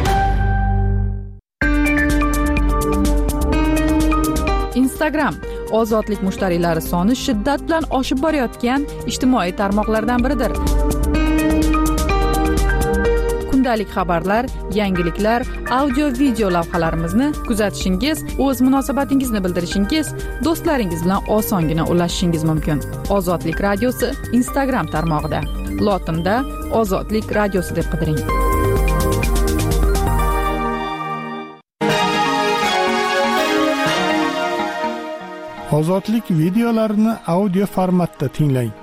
Instagram ozodlik mushtariylari soni shiddat bilan oshib borayotgan ijtimoiy tarmoqlardan biridir. Kundalik xabarlar, yangiliklar, audio-video lavhalarimizni kuzatishingiz, o'z munosabatingizni bildirishingiz, do'stlaringiz bilan osongina ulashishingiz mumkin. Ozodlik radiosi Instagram tarmog'ida. Lotinda Ozodlik radiosi deb qidiring. Ozodlik videolarini audio formatda tinglang.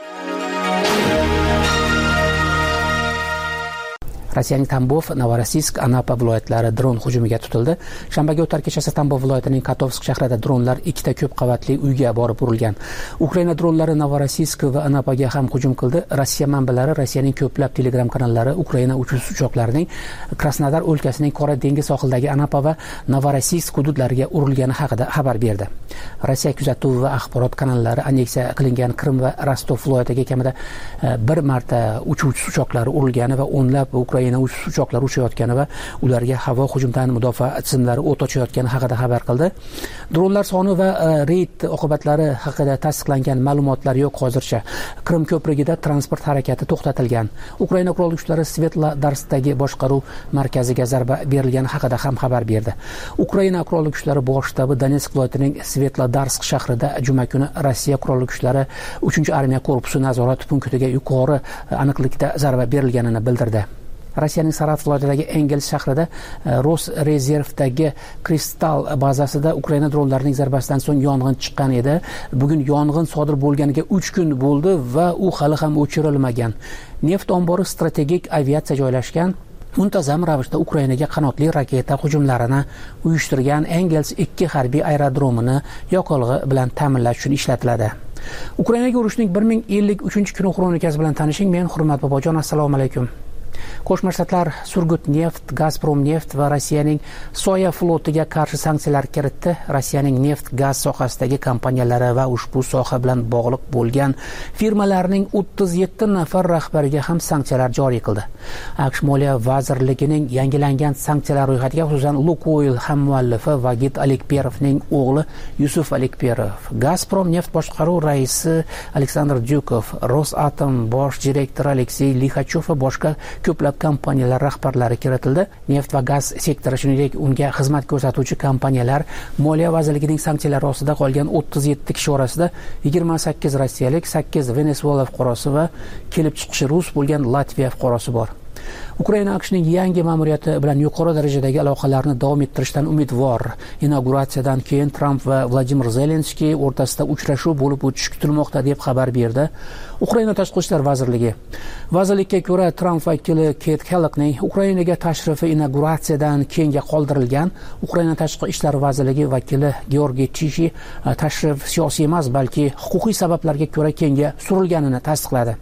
Rossiyaning Tambov, Novorossiysk, Anapa viloyatlari dron hujumiga tutildi. Shanbaga o'tar kechasi Tambov viloyatining Katovsk shahrida dronlar ikkita ko'p qavatli uyga borib urilgan. Ukraina dronlari Novorossiysk va Anapaga ham hujum qildi. Rossiya manbalari Rossiyaning ko'plab Telegram kanallari Ukraina uchush uchoqlarining Krasnodar o'lkasining Qora dengiz sohilidagi Anapa va Novorossiysk hududlariga urilgani haqida xabar berdi. Rossiya kuzatuv va axborot kanallari anneksiya qilingan Qrim va Rostov viloyatiga kamida bir marta uchush uchoqlari urilgani va o'nlab Ukraina uchoqlar uchayotgani va ularga havo hujumidan mudofaa tizimlari o't ochayotgani haqida xabar qildi. Dronlar soni va reyd oqibatlari haqida tasdiqlangan ma'lumotlar yo'q hozircha. Qrim ko'prigida transport harakati to'xtatilgan. Ukraina qurolli kuchlari Svetlodarskdagi boshqaruv markaziga zarba berilgani haqida ham xabar berdi. Ukraina qurolli kuchlari bosh shtabi Donetsk viloyatining Svetlodarsk shahrida juma kuni Rossiya qurolli kuchlari 3-armiya korpusi nazorat punktiga yuqori aniqlikda zarba berilganini bildirdi. Rossiyaning Saratov viloyatidagi Engels shahrida Rosrezervdagi Kristal bazasida Ukraina dronlarining zarbasidan so'ng yong'in chiqqan edi. Bugun yong'in sodir bo'lganiga 3 kun bo'ldi va u hali ham o'chirilmagan. Neft ombori strategik aviatsiya joylashgan muntazam ravishda Ukrainaga qanotli raketa hujumlarini uyushtirgan Engels 2 harbiy aerodromini yoqilg'i bilan ta'minlash uchun ishlatiladi. Ukrainaga urushning 1053-kuni xronikasi bilan tanishing. Men Hurmat Bobojon, assalomu alaykum. Qo'shma Shtatlar Surgut neft, Gazprom neft va Rossiyaning Soya flotiga qarshi sanksiyalar kiritdi. Rossiyaning neft-gaz sohasidagi kompaniyalari va ushbu soha bilan bog'liq bo'lgan firmalarning 37 nafar rahbariga ham sanksiyalar joriy qildi. AQSh Moliya vazirligining yangilangan sanksiyalar ro'yxatiga xususan Lukoil hammuallifi Vagit Alekperovning o'g'li Yusuf Alekperov, Gazprom neft boshqaruv raisi Aleksandr Dyukov, Rosatom bosh direktori Aleksey Lixachov va boshqa ko'plab kompaniyalar rahbarlari kiritildi. Neft va gaz sektori, shuningdek unga xizmat ko'rsatuvchi kompaniyalar Moliya vazirligining sanksiyalari ostida qolgan 37 kishi orasida 28 rossiyalik, 8 Venesuela fuqarosi va kelib chiqishi rus bo'lgan Latviya fuqarosi bor. Ukraina AQShning yangi ma'muriyati bilan yuqori darajadagi aloqalarni davom ettirishdan umidvor. Inauguratsiyadan keyin Trump va Vladimir Zelenskiy o'rtasida uchrashuv bo'lib o'tishi kutilmoqda deb xabar berdi Ukraina Tashqi ishlar vazirligi. Vazirlikka ko'ra, Trump vakili Kate Kelloggning Ukrainaga tashrifi inauguratsiyadan keyinga qoldirilgan. Ukraina Tashqi ishlar vazirligi vakili Georgiy Chishi tashrif siyosiy emas, balki huquqiy sabablarga ko'ra keyinga surilganini tasdiqladi.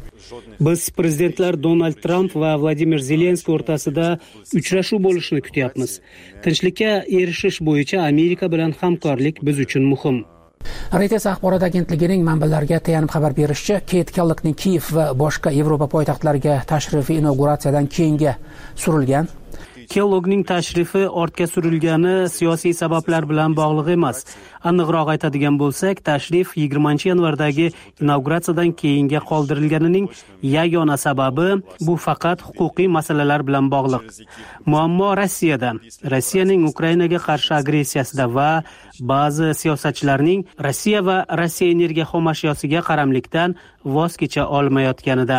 Biz prezidentlar Donald Trump va Vladimir Zelenskiy o'rtasida uchrashuv bo'lishini kutyapmiz. Tinchlikka erishish bo'yicha Amerika bilan hamkorlik biz uchun muhim. Reuters axborot agentligining manbalariga tayanib xabar berishicha, Kate Kelloggning Kiyev va boshqa Yevropa poytaxtlariga tashrifi inauguratsiyadan keyinga surilgan. Kelloggning tashrifi ortga surilgani siyosiy sabablar bilan bog'liq emas. Aniqroq aytadigan bo'lsak, tashrif 20-yanvardagi inauguratsiyadan keyinga qoldirilganining yagona sababi bu faqat huquqiy masalalar bilan bog'liq. Muammo Rossiyada. Rossiyaning Ukrainaga qarshi agressiyasida va ba'zi siyosatchilarning Rossiya va Rossiya energiya xomashyosiga qaramlikdan voz kecha olmayotganida.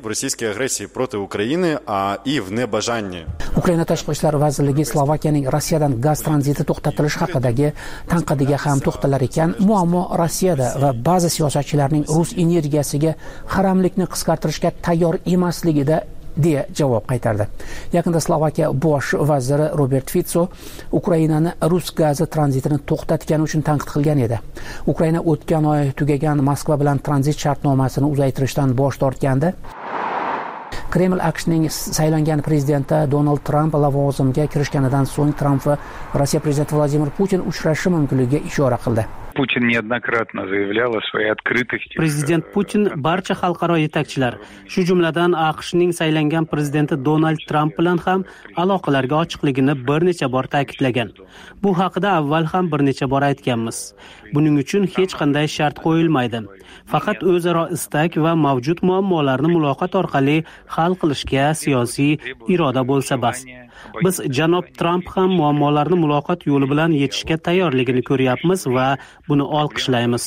Ukraina tashqi ishlar vazirligi Slovakiyaning Rossiyadan gaz tranziti to'xtatilishi haqidagi tanqidiga ham to'xtalar ekan, muammo Rossiyada va ba'zi siyosatchilarning rus energiyasiga qaramlikni qisqartirishga tayyor emasligida deya javob qaytardi. Yaqinda Slovakiya bosh vaziri Robert Fico Ukrainani rus gazi tranzitini to'xtatgani uchun tanqid qilgan edi. Ukraina o'tgan oy tugagan Moskva bilan tranzit shartnomasini uzaytirishdan bosh tortgandi. Kreml AQShning saylangan prezidenti Donald Tramp lavozimga kirishganidan so'ng Tramp va Rossiya prezidenti Vladimir Putin uchrashishi mumkinligiga ishora qildi. Putin неоднократно заявлял о своей открытости. Prezident Putin barcha xalqaro yetakchilar, shu jumladan AQShning saylangan prezidenti Donald Tramp bilan ham aloqalarga ochiqligini bir necha bor ta'kidlagan. Bu haqida avval ham bir necha bor aytganmiz. Buning uchun hech qanday shart qo'yilmaydi. Faqat o'zaro istak va mavjud muammolarni muloqot orqali hal qilishga siyosiy iroda bo'lsa bas. Biz janob Tramp ham muammolarni muloqot yo'li bilan yechishga tayyorligini ko'ryapmiz va buni olqishlaymiz.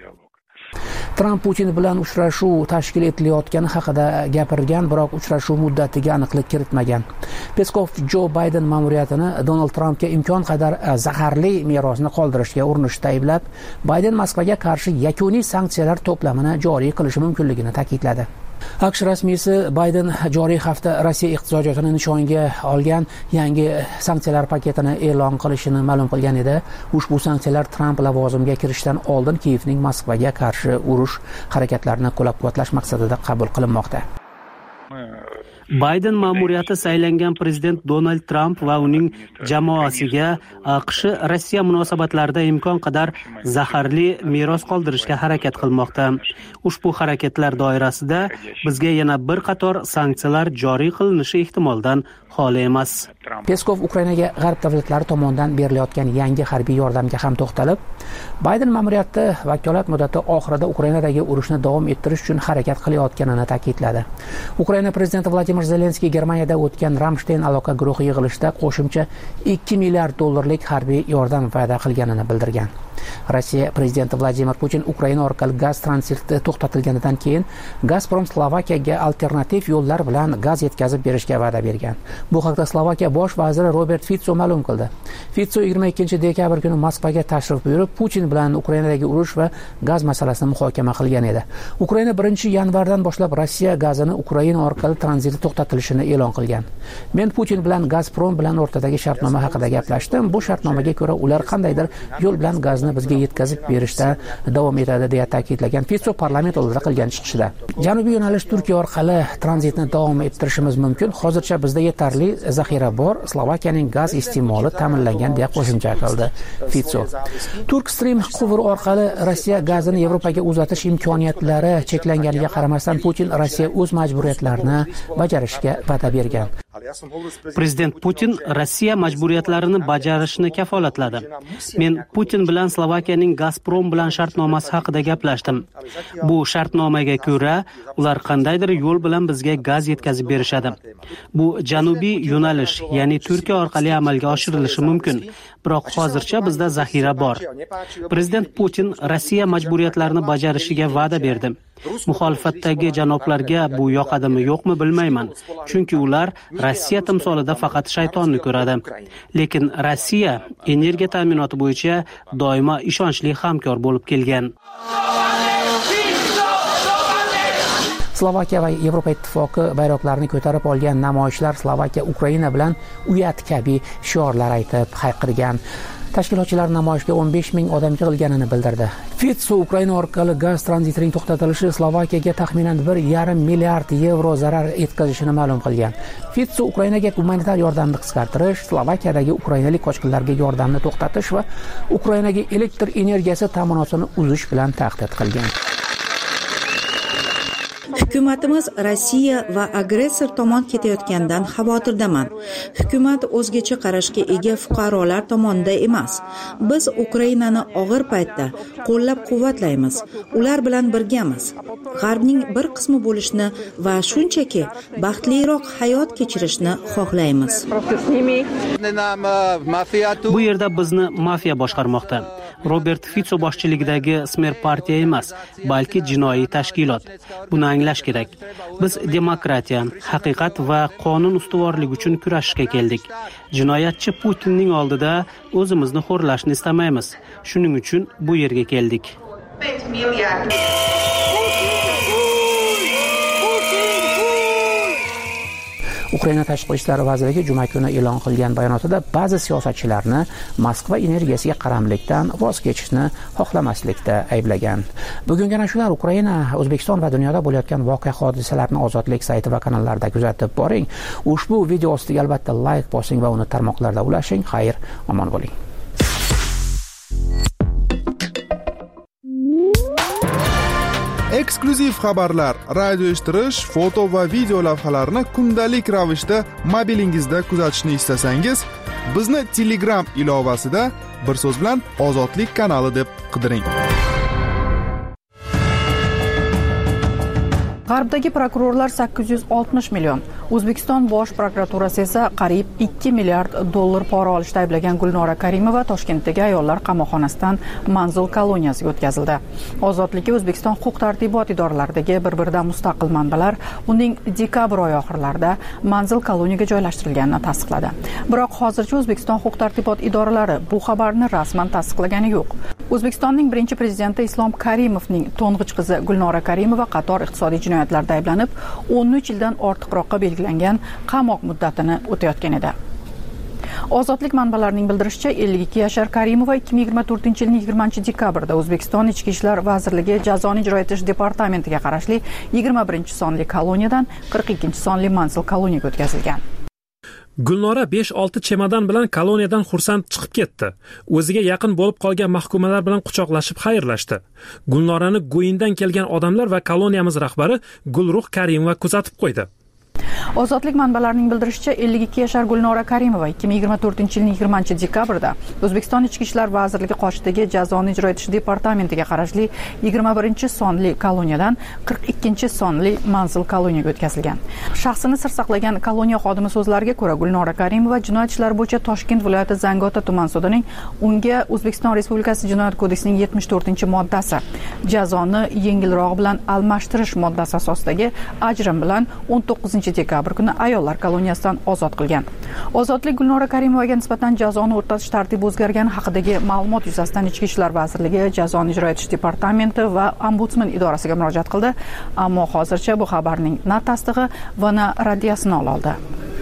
Tramp Putin bilan uchrashuv tashkil etilayotgani haqida gapirgan, biroq uchrashuv muddatiga aniqlik kiritmagan. Peskov Jo Bayden ma'muriyatini Donald Trampga imkon qadar zaharli merosni qoldirishga urinishda ayblab, Bayden Moskvaga qarshi yakuniy sanksiyalar to'plamini joriy qilishi mumkinligini ta'kidladi. AQSh rasmiysi Bayden joriy hafta Rossiya iqtisodiyotini nishonga olgan yangi sanksiyalar paketini e'lon qilishini ma'lum qilgan edi. Ushbu sanksiyalar Tramp lavozimga kirishdan oldin Kiyevning Moskvaga qarshi urush harakatlarini qo'llab-quvvatlash maqsadida qabul qilinmoqda. Bayden ma'muriyati saylangan prezident Donald Tramp va uning jamoasiga AQSh Rossiya munosabatlarida imkon qadar zaharli meros qoldirishga harakat qilmoqda. Ushbu harakatlar doirasida bizga yana bir qator sanksiyalar joriy qilinishi ehtimoldan xoli emas. Peskov Ukrainaga g'arb davlatlari tomonidan berilayotgan yangi harbiy yordamga ham to'xtalib, Bayden ma'muriyati vakolat muddati oxirida Ukrainadagi urushni davom ettirish uchun harakat qilayotganini ta'kidladi. Ukraina prezidenti Vladimir Zelenskiy Germaniyada o'tgan Ramstein aloqa guruhi yig'ilishida qo'shimcha 2 milliard dollarlik harbiy yordam va'da qilganini bildirgan. Rossiya prezidenti Vladimir Putin Ukraina orqali gaz tranziti to'xtatilganidan keyin Gazprom Slovakiyaga alternativ yo'llar bilan gaz yetkazib berishga va'da bergan. Bu haqda Slovakiya bosh vaziri Robert Fico ma'lum qildi. Fico 22-dekabr kuni Moskvaga tashrif buyurib, Putin bilan Ukrainadagi urush va gaz masalasini muhokama qilgan edi. Ukraina 1-yanvardan boshlab Rossiya gazini Ukraina orqali tranziti to'xtatilishini e'lon qilgan. Men Putin bilan Gazprom bilan o'rtadagi shartnoma haqida gaplashdim. Bu shartnomaga ko'ra ular qandaydir yo'l bilan gazni bizga yetkazib berishda davom etadi deya ta'kidlagan Fico parlament oldida qilgan chiqishida. Janubiy yo'nalish Turkiya orqali tranzitni davom ettirishimiz mumkin. Hozircha bizda yetarli zaxira bor. Slovakiyaning gaz iste'moli ta'minlangan deya qo'shimcha qildi Fico. Turkstream quvur orqali Rossiya gazini Yevropaga uzatish imkoniyatlari cheklanganiga qaramasdan Putin Rossiya o'z majburiyatlarini bajarishga va'da bergan. Prezident Putin Rossiya majburiyatlarini bajarishni kafolatladi. Men Putin bilan Slovakiyaning Gazprom bilan shartnomasi haqida gaplashdim. Bu shartnomaga ko'ra, ular qandaydir yo'l bilan bizga gaz yetkazib berishadi. Bu janubiy yo'nalish, ya'ni Turkiya orqali amalga oshirilishi mumkin. Biroq hozircha bizda zaxira bor. Prezident Putin Rossiya majburiyatlarini bajarishiga va'da berdi. Muxolifatdagi janoblarga bu yoqadimi yo'qmi bilmayman. Chunki ular Rossiya timsolida faqat shaytonni ko'radi. Lekin Rossiya energiya ta'minoti bo'yicha doimo ishonchli hamkor bo'lib kelgan. Slovakiya va Yevropa ittifoqi bayroqlarini ko'tarib olgan namoyishlar Slovakiya Ukraina bilan uyat kabi shiorlar aytib hayqirgan. Tashkilotchilar namoyishga 15 ming odam yig'ilganini bildirdi. Fico Ukraina orqali gaz tranzitining to'xtatilishi Slovakiyaga taxminan 1,5 milliard yevro zarar yetkazishini ma'lum qilgan. Fico Ukrainaga gumanitar yordamni qisqartirish, Slovakiyadagi ukrainalik qochqinlarga yordamni to'xtatish va Ukrainaga elektr energiyasi ta'minotini uzish bilan tahdid qilgan. Hukumatimiz Rossiya va agressor tomon ketayotgandan xavotirdaman. Hukumat o'zgacha qarashga ega fuqarolar tomonida emas. Biz Ukrainani og'ir paytda qo'llab-quvvatlaymiz. Ular bilan birgamiz. G'arbning bir qismi bo'lishni va shunchaki baxtliroq hayot kechirishni xohlaymiz. Bu yerda bizni mafiya boshqarmoqda. Robert Fico boshchiligidagi smer partiya emas, balki jinoiy tashkilot. Buni anglash kerak. Biz demokratiya, haqiqat va qonun ustuvorligi uchun kurashishga keldik. Jinoyatchi Putinning oldida o'zimizni xo'rlashni istamaymiz. Shuning uchun bu yerga keldik. Ukraina tashqi ishlar vazirligi juma kuni e'lon qilgan bayonotida ba'zi siyosatchilarni Moskva energiyasiga qaramlikdan voz kechishni xohlamaslikda ayblagan. Bugungi ana shular Ukraina, O'zbekiston va dunyoda bo'layotgan voqea hodisalarni Ozodlik sayti va kanallarida kuzatib boring. Ushbu video ostiga albatta like bosing va uni tarmoqlarda ulashing. Xayr, omon bo'ling. Eksklyuziv xabarlar, radio eshittirish, foto va video lavhalarni kundalik ravishda mobilingizda kuzatishni istasangiz, bizni Telegram ilovasida bir so'z bilan Ozodlik kanali deb qidiring. G'arbdagi prokurorlar 860 million, O'zbekiston bosh prokuraturasi esa qariyb 2 milliard dollar pora olishda ayblagan Gulnora Karimova Toshkentdagi ayollar qamoqxonasidan manzil koloniyasiga o'tkazildi. Ozodlikka O'zbekiston huquq-tartibot idoralaridagi bir-biridan mustaqil manbalar uning dekabr oyi oxirlarida manzil koloniyaga joylashtirilganini tasdiqladi. Biroq hozircha O'zbekiston huquq-tartibot idoralari bu xabarni rasman tasdiqlagani yo'q. O'zbekistonning birinchi prezidenti Islom Karimovning to'ng'ich qizi Gulnora Karimova qator iqtisodiy jinoyatlarda ayblanib, 13 yildan ortiqroqqa belgilangan qamoq muddatini o'tayotgan edi. Ozodlik manbalarining bildirishicha, 52 yashar Karimova 2024-yilning 20-dekabrda O'zbekiston Ichki ishlar vazirligi jazoni ijro etish departamentiga qarashli 21-sonli koloniyadan 42-sonli manzil koloniyaga o'tkazilgan. Gulnora 5-6 chemodan bilan koloniyadan xursand chiqib ketdi. O'ziga yaqin bo'lib qolgan mahkumalar bilan quchoqlashib xayrlashdi. Gulnorani Go'yindan kelgan odamlar va koloniyamiz rahbari Gulruh Karimova kuzatib qo'ydi. Ozodlik manbalarining bildirishicha, 52 yashar Gulnora Karimova 2024-yilning 20-dekabrda O'zbekiston Ichki ishlar vazirligi qoshidagi jazoni ijro etish departamentiga qarashli 21-sonli koloniyadan 42-sonli manzil koloniyaga o'tkazilgan. Shaxsini sir saqlagan koloniya xodimi so'zlariga ko'ra, Gulnora Karimova jinoyat ishlari bo'yicha Toshkent viloyati Zangiota tuman sudining unga O'zbekiston Respublikasi Jinoyat kodeksining 74-moddasi jazoni yengilroq bilan almashtirish moddasi asosidagi ajrim bilan 19-dekabr kuni ayollar koloniyasidan ozod qilgan. Ozodlik Gulnora Karimovaga nisbatan jazoni o'tash tartibi o'zgargani haqidagi ma'lumot yuzasidan Ichki ishlar vazirligi jazoni ijro etish departamenti va ombudsman idorasiga murojaat qildi, ammo hozircha bu xabarning na tasdig'i va na raddiyasini ololdi.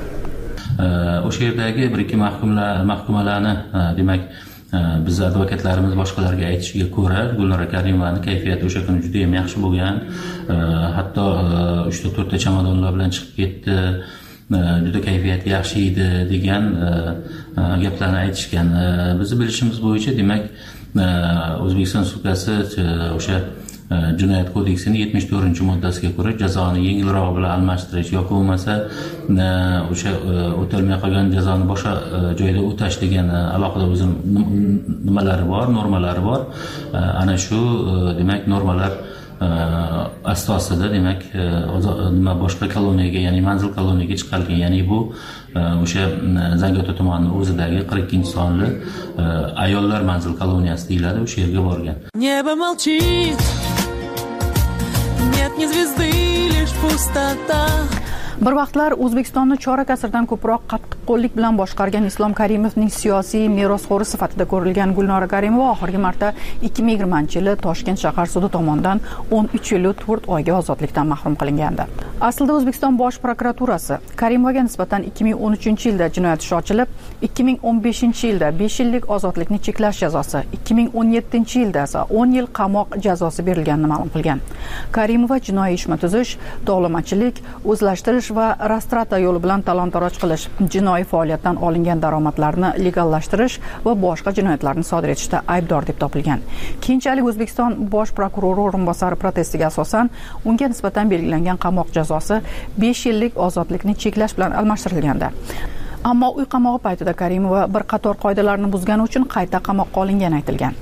O'sha yerdagi bir-ikki mahkumalarni, demak, biz advokatlarimiz boshqalarga aytishiga ko'ra, Gulnora Karimovani kayfiyati o'sha kuni juda ham yaxshi bo'lgan. Hatto 3-4 ta chamadonlar bilan chiqib ketdi. Juda kayfiyati yaxshi edi degan gaplarni aytishgan. Bizni bilishimiz bo'yicha, demak, O'zbekiston Respublikasi o'sha Jinoyat kodeksining 74-moddasiga ko'ra jazoni yengilroq bilan almashtirish yoki bo'lmasa o'sha o'talmay qolgan jazoni boshqa joyda o'tash degan alohida o'zi nimalari bor, normalari bor. Ana shu demak normalar asosida demak boshqa koloniyaga, ya'ni manzil koloniyaga chiqarilgan. Ya'ni bu o'sha Zangiota tumanining o'zidagi 42-sonli ayollar manzil koloniyasi deyiladi, o'sha yerga borgan. Небо молчит, нет ни звезды, лишь пустота. Bir vaqtlar O'zbekistonni chorak asrdan ko'proq qattiqqo'llik bilan boshqargan Islom Karimovning siyosiy merosxo'ri sifatida ko'rilgan Gulnora Karimova oxirgi marta 2020-yili Toshkent shahar sudi tomonidan 13 yil 4 oyga ozodlikdan mahrum qilingandi. Aslida O'zbekiston bosh prokuraturasi Karimovaga nisbatan 2013-yilda jinoyat ishi ochilib, 2015-yilda 5 yillik ozodlikni cheklash jazosi, 2017-yilda esa 10 yil qamoq jazosi berilganini ma'lum qilgan. Karimova jinoiy ishma tuzish, tovlamachilik, o'zlashtirish va rastrata yo'li bilan talon-taroj qilish, jinoiy faoliyatdan olingan daromadlarni legallashtirish va boshqa jinoyatlarni sodir etishda aybdor deb topilgan. Keyinchalik O'zbekiston bosh prokurori o'rinbosari protestiga asosan unga nisbatan belgilangan qamoq jazosi 5 yillik ozodlikni cheklash bilan almashtirilgandi. Ammo uy qamog'i paytida Karimova bir qator qoidalarni buzgani uchun qayta qamoqqa olingani aytilgan.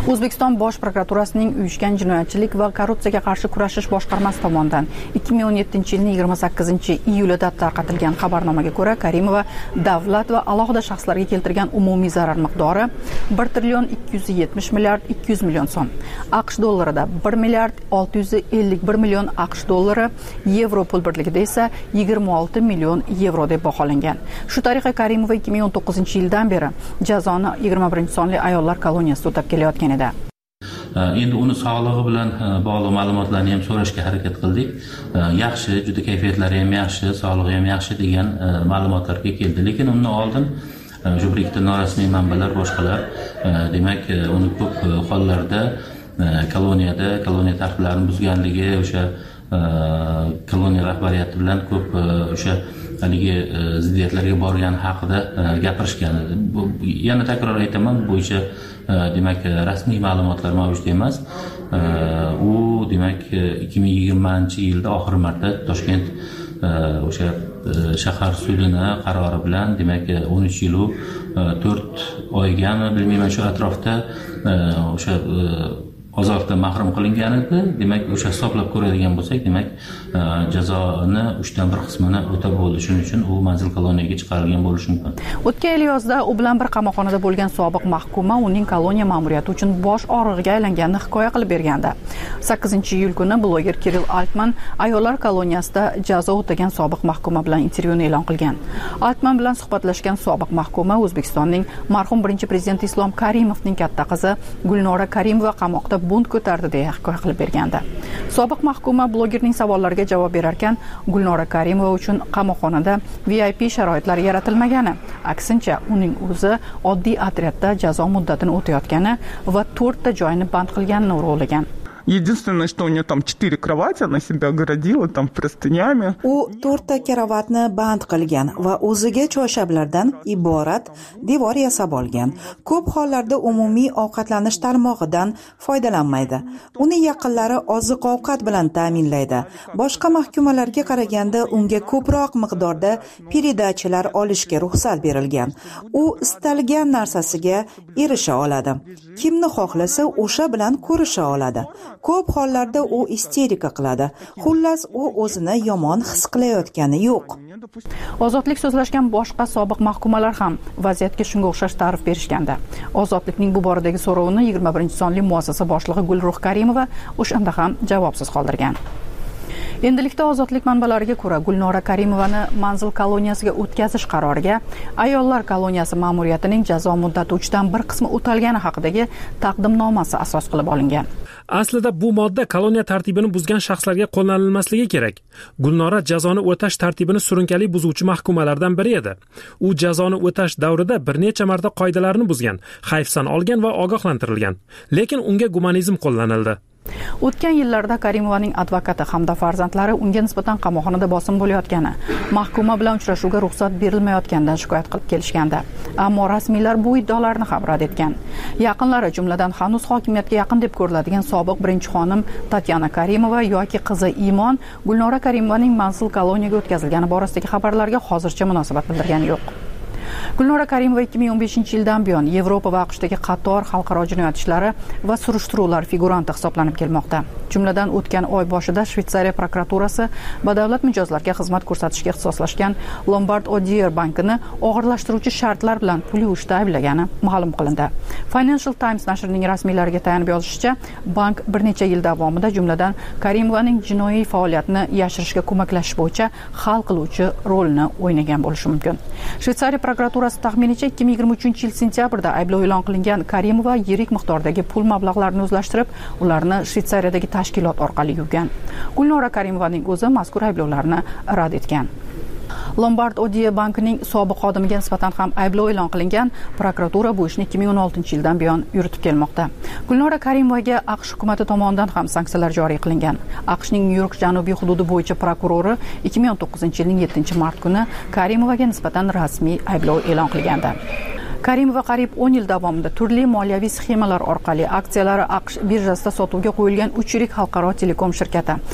O'zbekiston Bosh prokuraturasining uyushgan jinoyatchilik va korrupsiyaga qarshi kurashish boshqarmasi tomonidan 2017-yilning 28-iyulida tarqatilgan xabarnomaga ko'ra, Karimova davlat va alohida shaxslarga keltirgan umumiy zarar miqdori 1 trillion 270 milliard 200 million so'm, AQSh dollarida 1 milliard 651 million AQSh dollari, yevro pul birligida esa 26 million yevro deb baholangan. Shu tariqa Karimova 2019-yildan beri jazoni 21-sonli ayollar koloniyasida o'tab kelayotgan edi. Endi uni sog'lig'i bilan bog'liq ma'lumotlarni ham so'rashga harakat qildik. Yaxshi, juda kayfiyatlari ham yaxshi, sog'lig'i ham yaxshi degan ma'lumotlarga keldi. Lekin undan oldin shu bir ikkita norasmiy manbalar boshqalar demak uni ko'p hollarda koloniya tartiblarining buzganligi, o'sha koloniya rahbariyati bilan ko'p o'sha haligi ziddiyatlarga borgani haqida gapirishgan. Yana takror aytaman, bu bo'yicha demak rasmiy ma'lumotlar mavjud emas. U demak 2020-yilda oxirgi marta Toshkent o'sha shahar sudini qarori bilan demak 13 yil 4 oygami bilmayman shu atrofda o'sha ozodlikdan mahrum qilingan edi. Demak, o'sha hisoblab ko'radigan bo'lsak, demak, jazoni 3dan 1 qismini o'tab bo'ldi. Shuning uchun u manzil koloniyaga chiqarilgan bo'lishi mumkin. O'tgan yil yozda u bilan bir qamoqxonada bo'lgan sobiq mahkuma uning koloniya ma'muriyati uchun bosh og'rig'iga aylanganini hikoya qilib bergandi. 8-iyul kuni bloger Kirill Altman ayollar koloniyasida jazo o'tagan sobiq mahkuma bilan intervyuni e'lon qilgan. Altman bilan suhbatlashgan sobiq mahkuma O'zbekistonning marhum birinchi prezidenti Islom Karimovning katta qizi Gulnora Karimova qamoqda bunt ko'tardi deya hikoya qilib bergandi. Sobiq mahkuma blogerning savollariga javob berar ekan, Gulnora Karimova uchun qamoqxonada VIP sharoitlar yaratilmagani, aksincha uning o'zi oddiy otryadda jazo muddatini o'tayotgani va 4 ta joyni band qilganini urg'ulagan. Единственное, что у нее там 4 кровати, она себя огородила там простынями. U 4 ta karavotni band qilgan va o'ziga choyshablardan iborat devor yasab olgan. Ko'p hollarda umumiy ovqatlanish tarmog'idan foydalanmaydi. Uni yaqinlari oziq-ovqat bilan ta'minlaydi. Boshqa mahkumalarga qaraganda unga ko'proq miqdorda peredachilar olishga ruxsat berilgan. U istalgan narsasiga erisha oladi. Kimni xohlasa o'sha bilan ko'risha oladi. Ko'p hollarda u isterika qiladi. Xullas, u o'zini yomon his qilayotgani yo'q. Ozodlik so'zlashgan boshqa sobiq mahkumalar ham vaziyatga shunga o'xshash ta'rif berishganda. Ozodlikning bu boradagi so'rovini 21-sonli muassasa boshlig'i Gulruh Karimova o'shanda ham javobsiz qoldirgan. Endilikda ozodlik manbalariga ko'ra Gulnora Karimovani manzil koloniyasiga o'tkazish qaroriga ayollar koloniyasi ma'muriyatining jazo muddati 3dan 1 qismi o'talgani haqidagi taqdimnomasi asos qilib olingan. Aslida bu modda koloniya tartibini buzgan shaxslarga qo'llanilmasligi kerak. Gulnora jazoni o'tash tartibini surunkali buzuvchi mahkumalardan biri edi. U jazoni o'tash davrida bir necha marta qoidalarni buzgan, hayfsan olgan va ogohlantirilgan. Lekin unga gumanizm qo'llanildi. O'tgan yillarda Karimovaning advokati hamda farzandlari unga nisbatan qamoqxonada bosim bo'layotgani, mahkuma bilan uchrashuvga ruxsat berilmayotganidan shikoyat qilib kelishgandi. Ammo rasmiylar bu iddaolarni ham rad etgan. Yaqinlari, jumladan hanuz hokimiyatga yaqin deb ko'riladigan sobiq birinchi xonim Tatyana Karimova yoki qizi Imon Gulnora Karimovaning manzil koloniyaga o'tkazilgani borasidagi xabarlarga hozircha munosabat bildirgani yo'q. Gulnora Karimova 2015-yildan buyon Yevropa va AQShdagi qator xalqaro jinoyat ishlari va surishtiruvlar figuranti hisoblanib kelmoqda. Jumladan o'tgan oy boshida Shveysariya prokuraturasi badavlat mijozlarga xizmat ko'rsatishga ixtisoslashgan Lombard Odier bankini og'irlashtiruvchi shartlar bilan pul yuvishda ayblagani ma'lum qilindi. Financial Times nashrining rasmiylariga tayanib yozishicha, bank bir necha yil davomida jumladan Karimovaning jinoiy faoliyatini yashirishga ko'maklashish bo'yicha hal qiluvchi rolni o'ynagan bo'lishi mumkin. Shveysariya prokuraturasi taxminicha 2023-yil sentyabrda ayblov e'lon qilingan Karimova yirik miqdordagi pul mablag'larini o'zlashtirib, ularni Shveysariyadagi tashkilot orqali yuvgan. Gulnora Karimovaning o'zi mazkur ayblovlarni rad etgan. Lombard Odier bankining sobiq xodimiga nisbatan ham ayblov e'lon qilingan. Prokuratura bu ishni 2016-yildan buyon yuritib kelmoqda. Gulnora Karimovaga AQSh hukuumati tomonidan ham sanksiyalar joriy qilingan. AQShning Nyu-York janubiy hududi bo'yicha prokurori 2019-yilning 7-mart kuni Karimovaga nisbatan rasmiy ayblov e'lon qilgandi. Karimova qariyb 10 yil davomida turli moliyaviy sxemalar orqali aksiyalari AQSh birjasida sotuvga qo'yilgan 3 yirik xalqaro telekom shirkati.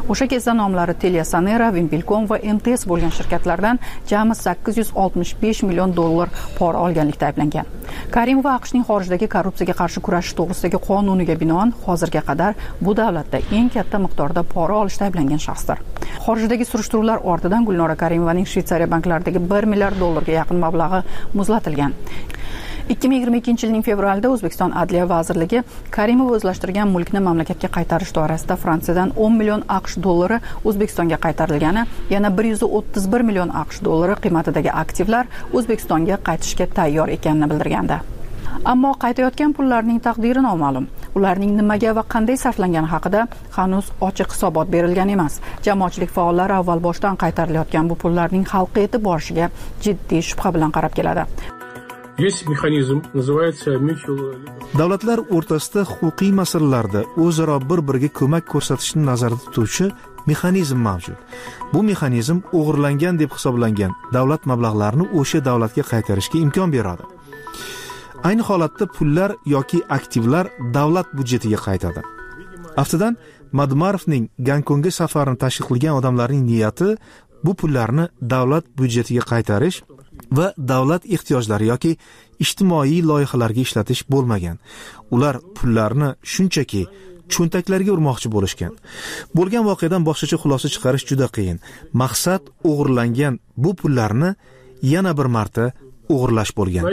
O'sha kezda nomlari Teliasanera, Wimpelcom va MTS bo'lgan shirkatlardan jami 865 million dollar pora olganlikda ayblangan. Karimova AQShning xorijdagi korrupsiyaga qarshi kurashish to'g'risidagi qonuniga binoan hozirga qadar bu davlatda eng katta miqdorda pora olishda ayblangan shaxsdir. Xorijdagi surishtiruvlar ortidan Gulnora Karimovaning Shveysariya banklaridagi 1 milliard dollarga yaqin mablag'i muzlatilgan. 2022-yilning fevralida O'zbekiston Adliya vazirligi Karimov o'zlashtirgan mulkni mamlakatga qaytarish doirasida Fransiyadan 10 million AQSh dollari O'zbekistonga qaytarilgani, yana 131 million AQSh dollari qiymatidagi aktivlar O'zbekistonga qaytishga tayyor ekanini bildirgandi. Ammo qaytayotgan pullarning taqdiri noma'lum. Ularning nimaga va qanday sarflangani haqida hanuz ochiq hisobot berilgan emas. Jamoatchilik faollari avval boshdan qaytarilayotgan bu pullarning xalqqa yetib borishiga jiddiy shubha bilan qarab keladi. Есть mexanizm, называется mutual. Davlatlar o'rtasida huquqiy masalalarda o'zaro bir-biriga ko'mak ko'rsatishni nazarda tutuvchi mexanizm mavjud. Bu mexanizm o'g'irlangan deb hisoblangan davlat mablag'larini o'sha davlatga qaytarishga imkon beradi. Ayni holatda pullar yoki aktivlar davlat budjetiga qaytadi. Aftidan, Madumarovning Gonkongga safarini tashkil qilgan odamlarning niyati bu pullarni davlat budjetiga qaytarish va davlat ehtiyojlari yoki ijtimoiy loyihalarga ishlatish bo'lmagan. Ular pullarni shunchaki cho'ntaklariga urmoqchi bo'lishgan. Bo'lgan voqeadan boshqacha xulosa chiqarish juda qiyin. Maqsad o'g'irlangan bu pullarni yana bir marta o'g'irlash bo'lgan.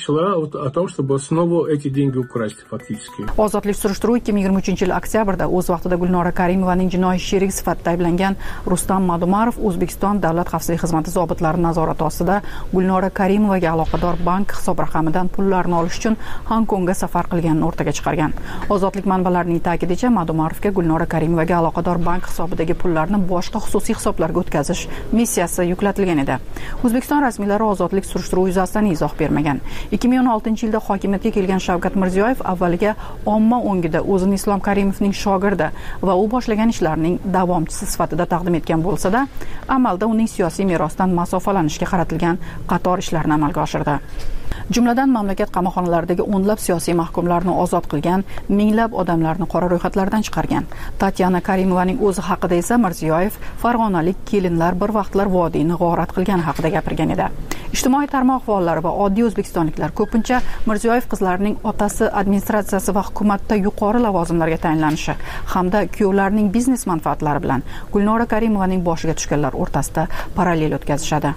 Ozodlik surishtiruv 2023-yil oktyabrda o'z vaqtida Gulnora Karimovaning jinoiy sherigi sifatida ayblangan Rustam Madumarov O'zbekiston Davlat xavfsizlik xizmati zobitlari nazorati ostida Gulnora Karimovaga aloqador bank hisob raqamidan pullarni olish uchun Gonkongga safar qilganini o'rtaga chiqargan. Ozodlik manbalarining ta'kidicha, Madumarovga Gulnora Karimovaga aloqador bank hisobidagi pullarni boshqa xususiy hisoblarga o'tkazish missiyasi yuklatilgan edi. O'zbekiston rasmiylari ozodlik surishtiruv yuzasidan izoh bermagan. 2016-yilda hokimiyatga kelgan Shavkat Mirziyoyev avvaliga omma o'ngida o'zini Islom Karimovning shogirdi va u boshlagan ishlarning davomchisi sifatida taqdim etgan bo'lsa-da, amalda uning siyosiy merosdan masofalanishga qaratilgan qator ishlarni amalga oshirdi. Jumladan mamlakat qamoqxonalaridagi o'nlab siyosiy mahkumlarni ozod qilgan, minglab odamlarni qora ro'yxatlardan chiqargan. Tatyana Karimovaning o'zi haqida esa Mirziyoyev farg'onalik kelinlar bir vaqtlar vodiyni g'orat qilgani haqida gapirgan edi. Ijtimoiy tarmoq faollari va oddiy o'zbekistonliklar ko'pincha Mirziyoyev qizlarining otasi administratsiyasi va hukumatda yuqori lavozimlarga tayinlanishi hamda kuyovlarining biznes manfaatlari bilan Gulnora Karimovaning boshiga tushganlar o'rtasida parallel o'tkazishadi.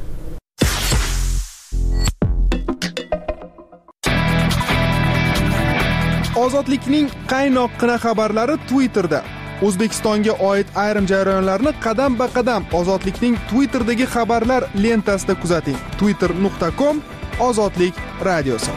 Ozodlikning qaynoqqina xabarlari Twitterda. O'zbekistonga oid ayrim jarayonlarni qadam-ba-qadam Ozodlikning Twitter'dagi xabarlar lentasida kuzating. twitter.com Ozodlik radiosi.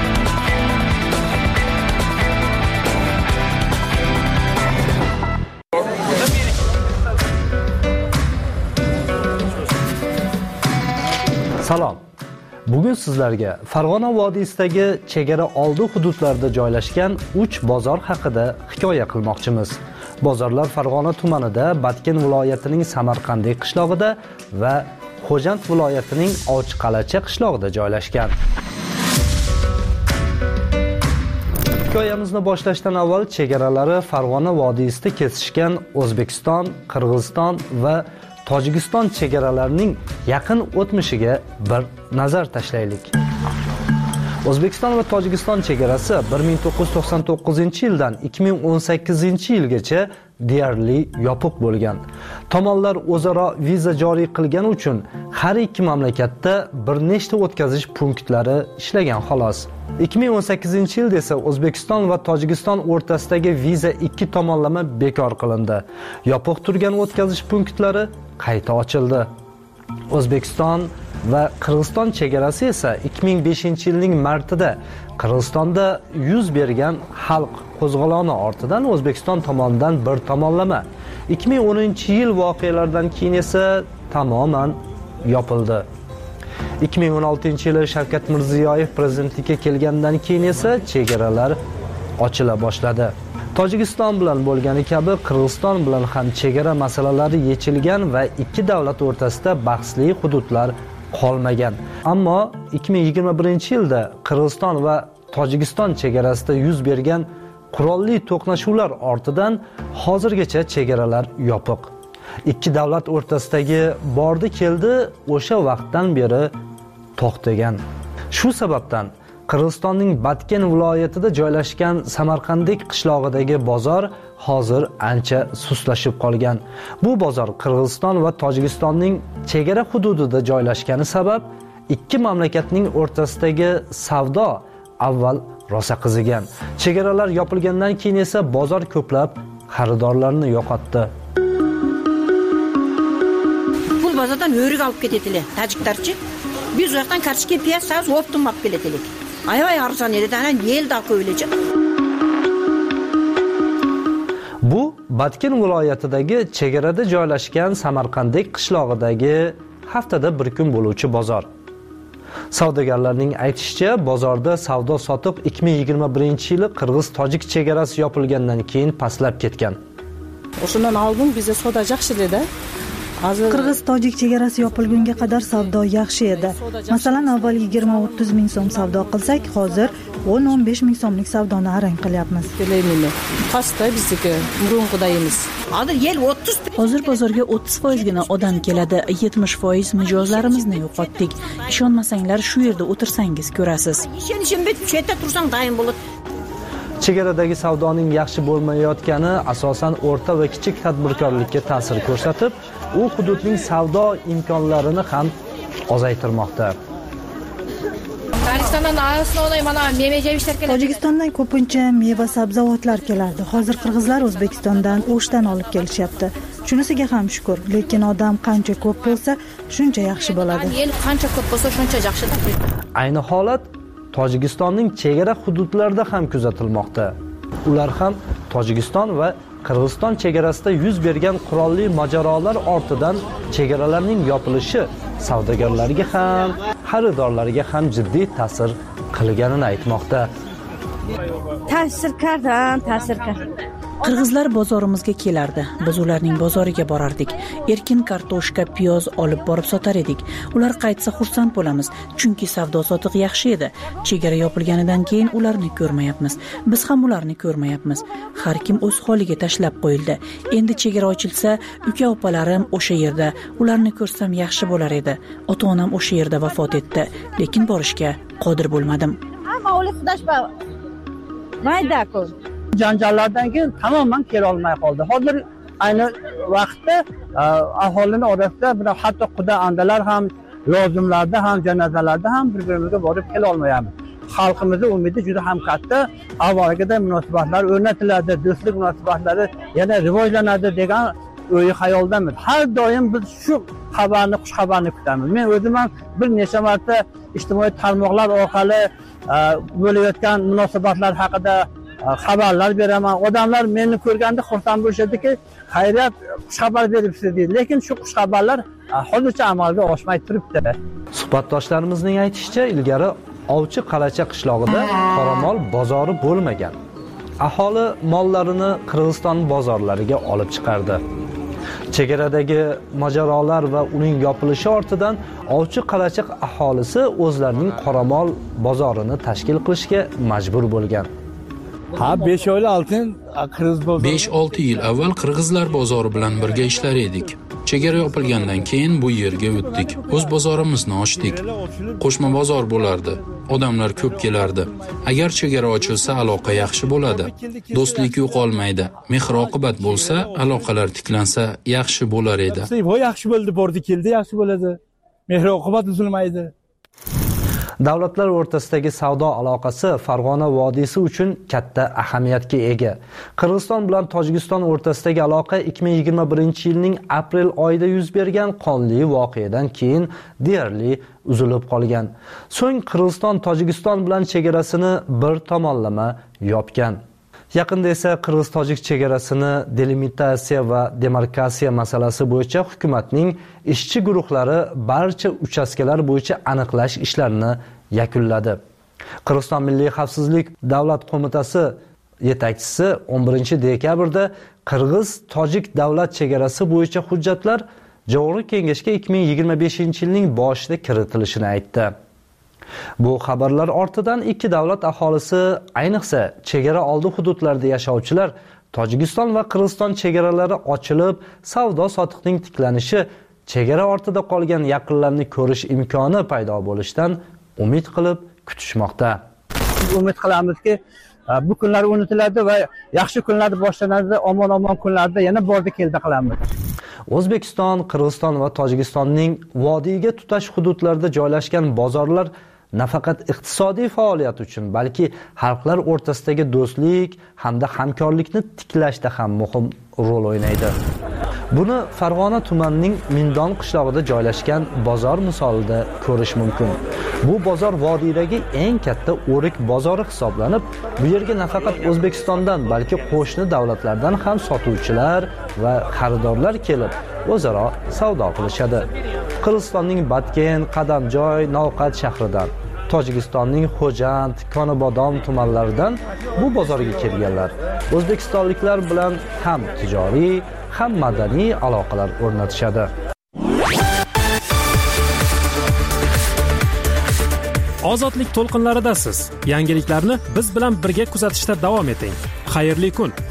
Salom. Bugun sizlarga Farg'ona vodiysidagi chegara oldi hududlarda joylashgan 3 bozor haqida hikoya qilmoqchimiz. Bozorlar Farg'ona tumanida, Batken viloyatining Samarqandiy qishlog'ida va Xo'jand viloyatining Ovchiqalacha qishlog'ida joylashgan. Hikoyamizni boshlashdan avval chegaralari Farg'ona vodiysida kesishgan O'zbekiston, Qirg'iziston va Tojikiston chegaralarining yaqin o'tmishiga bir nazar tashlaylik. O'zbekiston va Tojikiston chegarasi 1999-yildan 2018-yilgacha deyarli yopiq bo'lgan. Tomonlar o'zaro viza joriy qilgani uchun har ikki mamlakatda bir nechta o'tkazish punktlari ishlagan xolos. 2018-yilda esa O'zbekiston va Tojikiston o'rtasidagi viza ikki tomonlama bekor qilindi. Yopiq turgan o'tkazish punktlari qayta ochildi. O'zbekiston va Qirg'iziston chegarasi esa 2005-yilning martida Qirg'izistonda yuz bergan xalq qo'zg'oloni ortidan O'zbekiston tomonidan bir tomonlama, 2010-yil voqealaridan keyin esa tamoman yopildi. 2016-yili Shavkat Mirziyoyev prezidentlikka kelgandan keyin esa chegaralar ochila boshladi. Tojikiston bilan bo'lgani kabi Qirg'iziston bilan ham chegara masalalari yechilgan va ikki davlat o'rtasida bahsli hududlar qolmagan. Ammo 2021-yilda Qirg'iziston va Tojikiston chegarasida yuz bergan qurolli to'qnashuvlar ortidan hozirgacha chegaralar yopiq. Ikki davlat o'rtasidagi bordi keldi o'sha vaqtdan beri to'xtagan. Shu sababdan Qirg'izistonning Batken viloyatida joylashgan Samarqandik qishlog'idagi bozor hozir ancha suslashib qolgan. Bu bozor Qirg'iziston va Tojikistonning chegara hududida joylashgani sabab ikki mamlakatning o'rtasidagi savdo avval rosa qizigan. Chegaralar yopilgandan keyin esa bozor ko'plab xaridorlarni yo'qotdi. Bu bozordan o'rik olib ketadilar, tajiklarchi. Biz yoqdan kartoshka, piyoz, savs optim olib keladilar. Ay arzon edi, ana yel da qo'yilajak. Bu Batken viloyatidagi chegarada joylashgan Samarqandik qishlog'idagi haftada bir kun bo'luvchi bozor. Savdogarlarning aytishicha, bozorda savdo-sotiq 2021-yili Qirg'iz-Tojik chegarasi yopilgandan keyin pastlab ketgan. O'shundan oldin bizda savdo yaxshi edi. Qirg'iz-Tojik chegarasi yopilgunga qadar savdo yaxshi edi. Masalan, avval 20-30 ming so'm savdo qilsak, hozir 10-15 ming so'mlik savdoni arang qilyapmiz. Pastda bizniki murunqidayimiz. Hozir bozorga 30% gina odam keladi, 70% mijozlarimizni yo'qotdik. Ishonmasanglar shu yerda o'tirsangiz ko'rasiz. Chegaradagi savdoning yaxshi bo'lmayotgani asosan o'rta va kichik tadbirkorlikka ta'sir ko'rsatib, u hududning savdo imkonlarini ham ozaytirmoqda. Tojikistondan ko'pincha meva sabzavotlar kelardi. Hozir qirg'izlar O'zbekistondan o'shdan olib kelishyapti. Shunisiga ham shukur, lekin odam qancha ko'p bo'lsa, shuncha yaxshi bo'ladi. Qancha ko'p bo'lsa, shuncha yaxshi. Ayni holat Tojikistonning chegara hududlarida ham kuzatilmoqda. Ular ham Tojikiston va Qirg'iziston chegarasida yuz bergan qurolli mojarolar ortidan chegaralarning yopilishi savdogarlarga ham, xaridorlarga ham jiddiy ta'sir qilganini aytmoqda. Ta'sir qildi. Qirg'izlar bozorimizga kelardi. Biz ularning bozoriga borardik. Erkin kartoshka, piyoz olib borib sotar edik. Ular qaytsa xursand bo'lamiz, chunki savdo-sotiq yaxshi edi. Chegara yopilganidan keyin ularni ko'rmayapmiz. Biz ham ularni ko'rmayapmiz. Har kim o'z holiga tashlab qo'yildi. Endi chegara ochilsa, uka-opalarim o'sha yerda. Ularni ko'rsam yaxshi bo'lar edi. Ota-onam o'sha yerda vafot etdi, lekin borishga qodir bo'lmadim. Janjallardan keyin tamoman kela olmay qoldi. Hozir ayni vaqtda aholini orasida bir hatto quda andalar ham, lozimlarda ham, janozalarda ham bir-birimizga borib kela olmayapmiz. Xalqimizning umidi juda ham katta. Avvalgida munosabatlar o'rnatiladi, do'stlik munosabatlari yana rivojlanadi degan o'y xayoldaman. Har doim biz shu xabarni, xush xabarni kutamiz. Men o'zim ham bir necha marta ijtimoiy tarmoqlar orqali bo'layotgan munosabatlar haqida xabarlar beraman. Odamlar meni ko'rganda xursand bo'lishadiki, xayriyat, xush xabar beribsiz deydi. Lekin shu xush xabarlar hozircha amalga oshmay turibdi. Suhbatdoshlarimizning aytishicha, ilgari Ovchi Qalacha qishlog'ida qoramol bozori bo'lmagan. Aholi mollarini Qirg'iziston bozorlariga olib chiqardi. Chegaradagi mojarolar va uning yopilishi ortidan Ovchi Qalacha aholisi o'zlarining qoramol bozorini tashkil qilishga majbur bo'lgan. 5-6 yil avval qirg'izlar bozori bilan birga ishlar edik. Chegara yopilgandan keyin bu yerga o'tdik. O'z bozorimizni ochdik. Qo'shma bozor bo'lardi. Odamlar ko'p kelardi. Agar chegara ochilsa, aloqa yaxshi bo'ladi. Do'stlik yo'qolmaydi. Mehr-oqibat bo'lsa, aloqalar tiklansa yaxshi bo'lar edi. Yaxshi bo'ldi, bordi, keldi, yaxshi bo'ladi. Mehr-oqibat uzilmaydi. Davlatlar o'rtasidagi savdo aloqasi Farg'ona vodiysi uchun katta ahamiyatga ega. Qirg'iziston bilan Tojikiston o'rtasidagi aloqa 2021-yilning aprel oyida yuz bergan qonli voqeadan keyin deyarli uzilib qolgan. So'ng Qirg'iziston Tojikiston bilan chegarasini bir tomonlama yopgan. Yaqinda esa Qirg'iz-Tojik chegarasini delimitatsiya va demarkatsiya masalasi bo'yicha hukumatning ishchi guruhlari barcha uchastkalar bo'yicha aniqlash ishlarini yakunladi. Qirg'iziston Milliy xavfsizlik davlat qo'mitasi yetakchisi 11-dekabrda Qirg'iz-Tojik davlat chegarasi bo'yicha hujjatlar Joriy kengashga 2025-yilning boshida kiritilishini aytdi. Bu xabarlar ortidan ikki davlat aholisi, ayniqsa chegara oldi hududlarda yashovchilar Tojikiston va Qirg'iziston chegaralari ochilib, savdo sotiqning tiklanishi chegara ortida qolgan yaqinlarni ko'rish imkoni paydo bo'lishidan umid qilib kutishmoqda. Biz umid qilamizki, bu kunlar unutiladi va yaxshi kunlar boshlanadi, omon-omon kunlarda yana bordi keldi qilamiz. O'zbekiston, Qirg'iziston va Tojikistonning vodiyga tutash hududlarida joylashgan bozorlar nafaqat iqtisodiy faoliyat uchun, balki xalqlar o'rtasidagi do'stlik hamda hamkorlikni tiklashda ham muhim rol o'ynaydi. Buni Farg'ona tumanining Mindon qishlog'ida joylashgan bozor misolida ko'rish mumkin. Bu bozor vodiydagi eng katta o'rik bozori hisoblanib, bu yerga nafaqat O'zbekistondan, balki qo'shni davlatlardan ham sotuvchilar va xaridorlar kelib, o'zaro savdo qilishadi. Qirg'izistonning Batken, Qadamjoy, Navqat shahridan, Tojikistonning Xo'jand, Konobodom tumanlaridan bu bozorga kelganlar o'zbekistonliklar bilan ham tijoriy, ham madaniy aloqalar o'rnatishadi. Ozodlik to'lqinlaridasiz. Yangiliklarni biz bilan birga kuzatishda davom eting. Xayrli kun.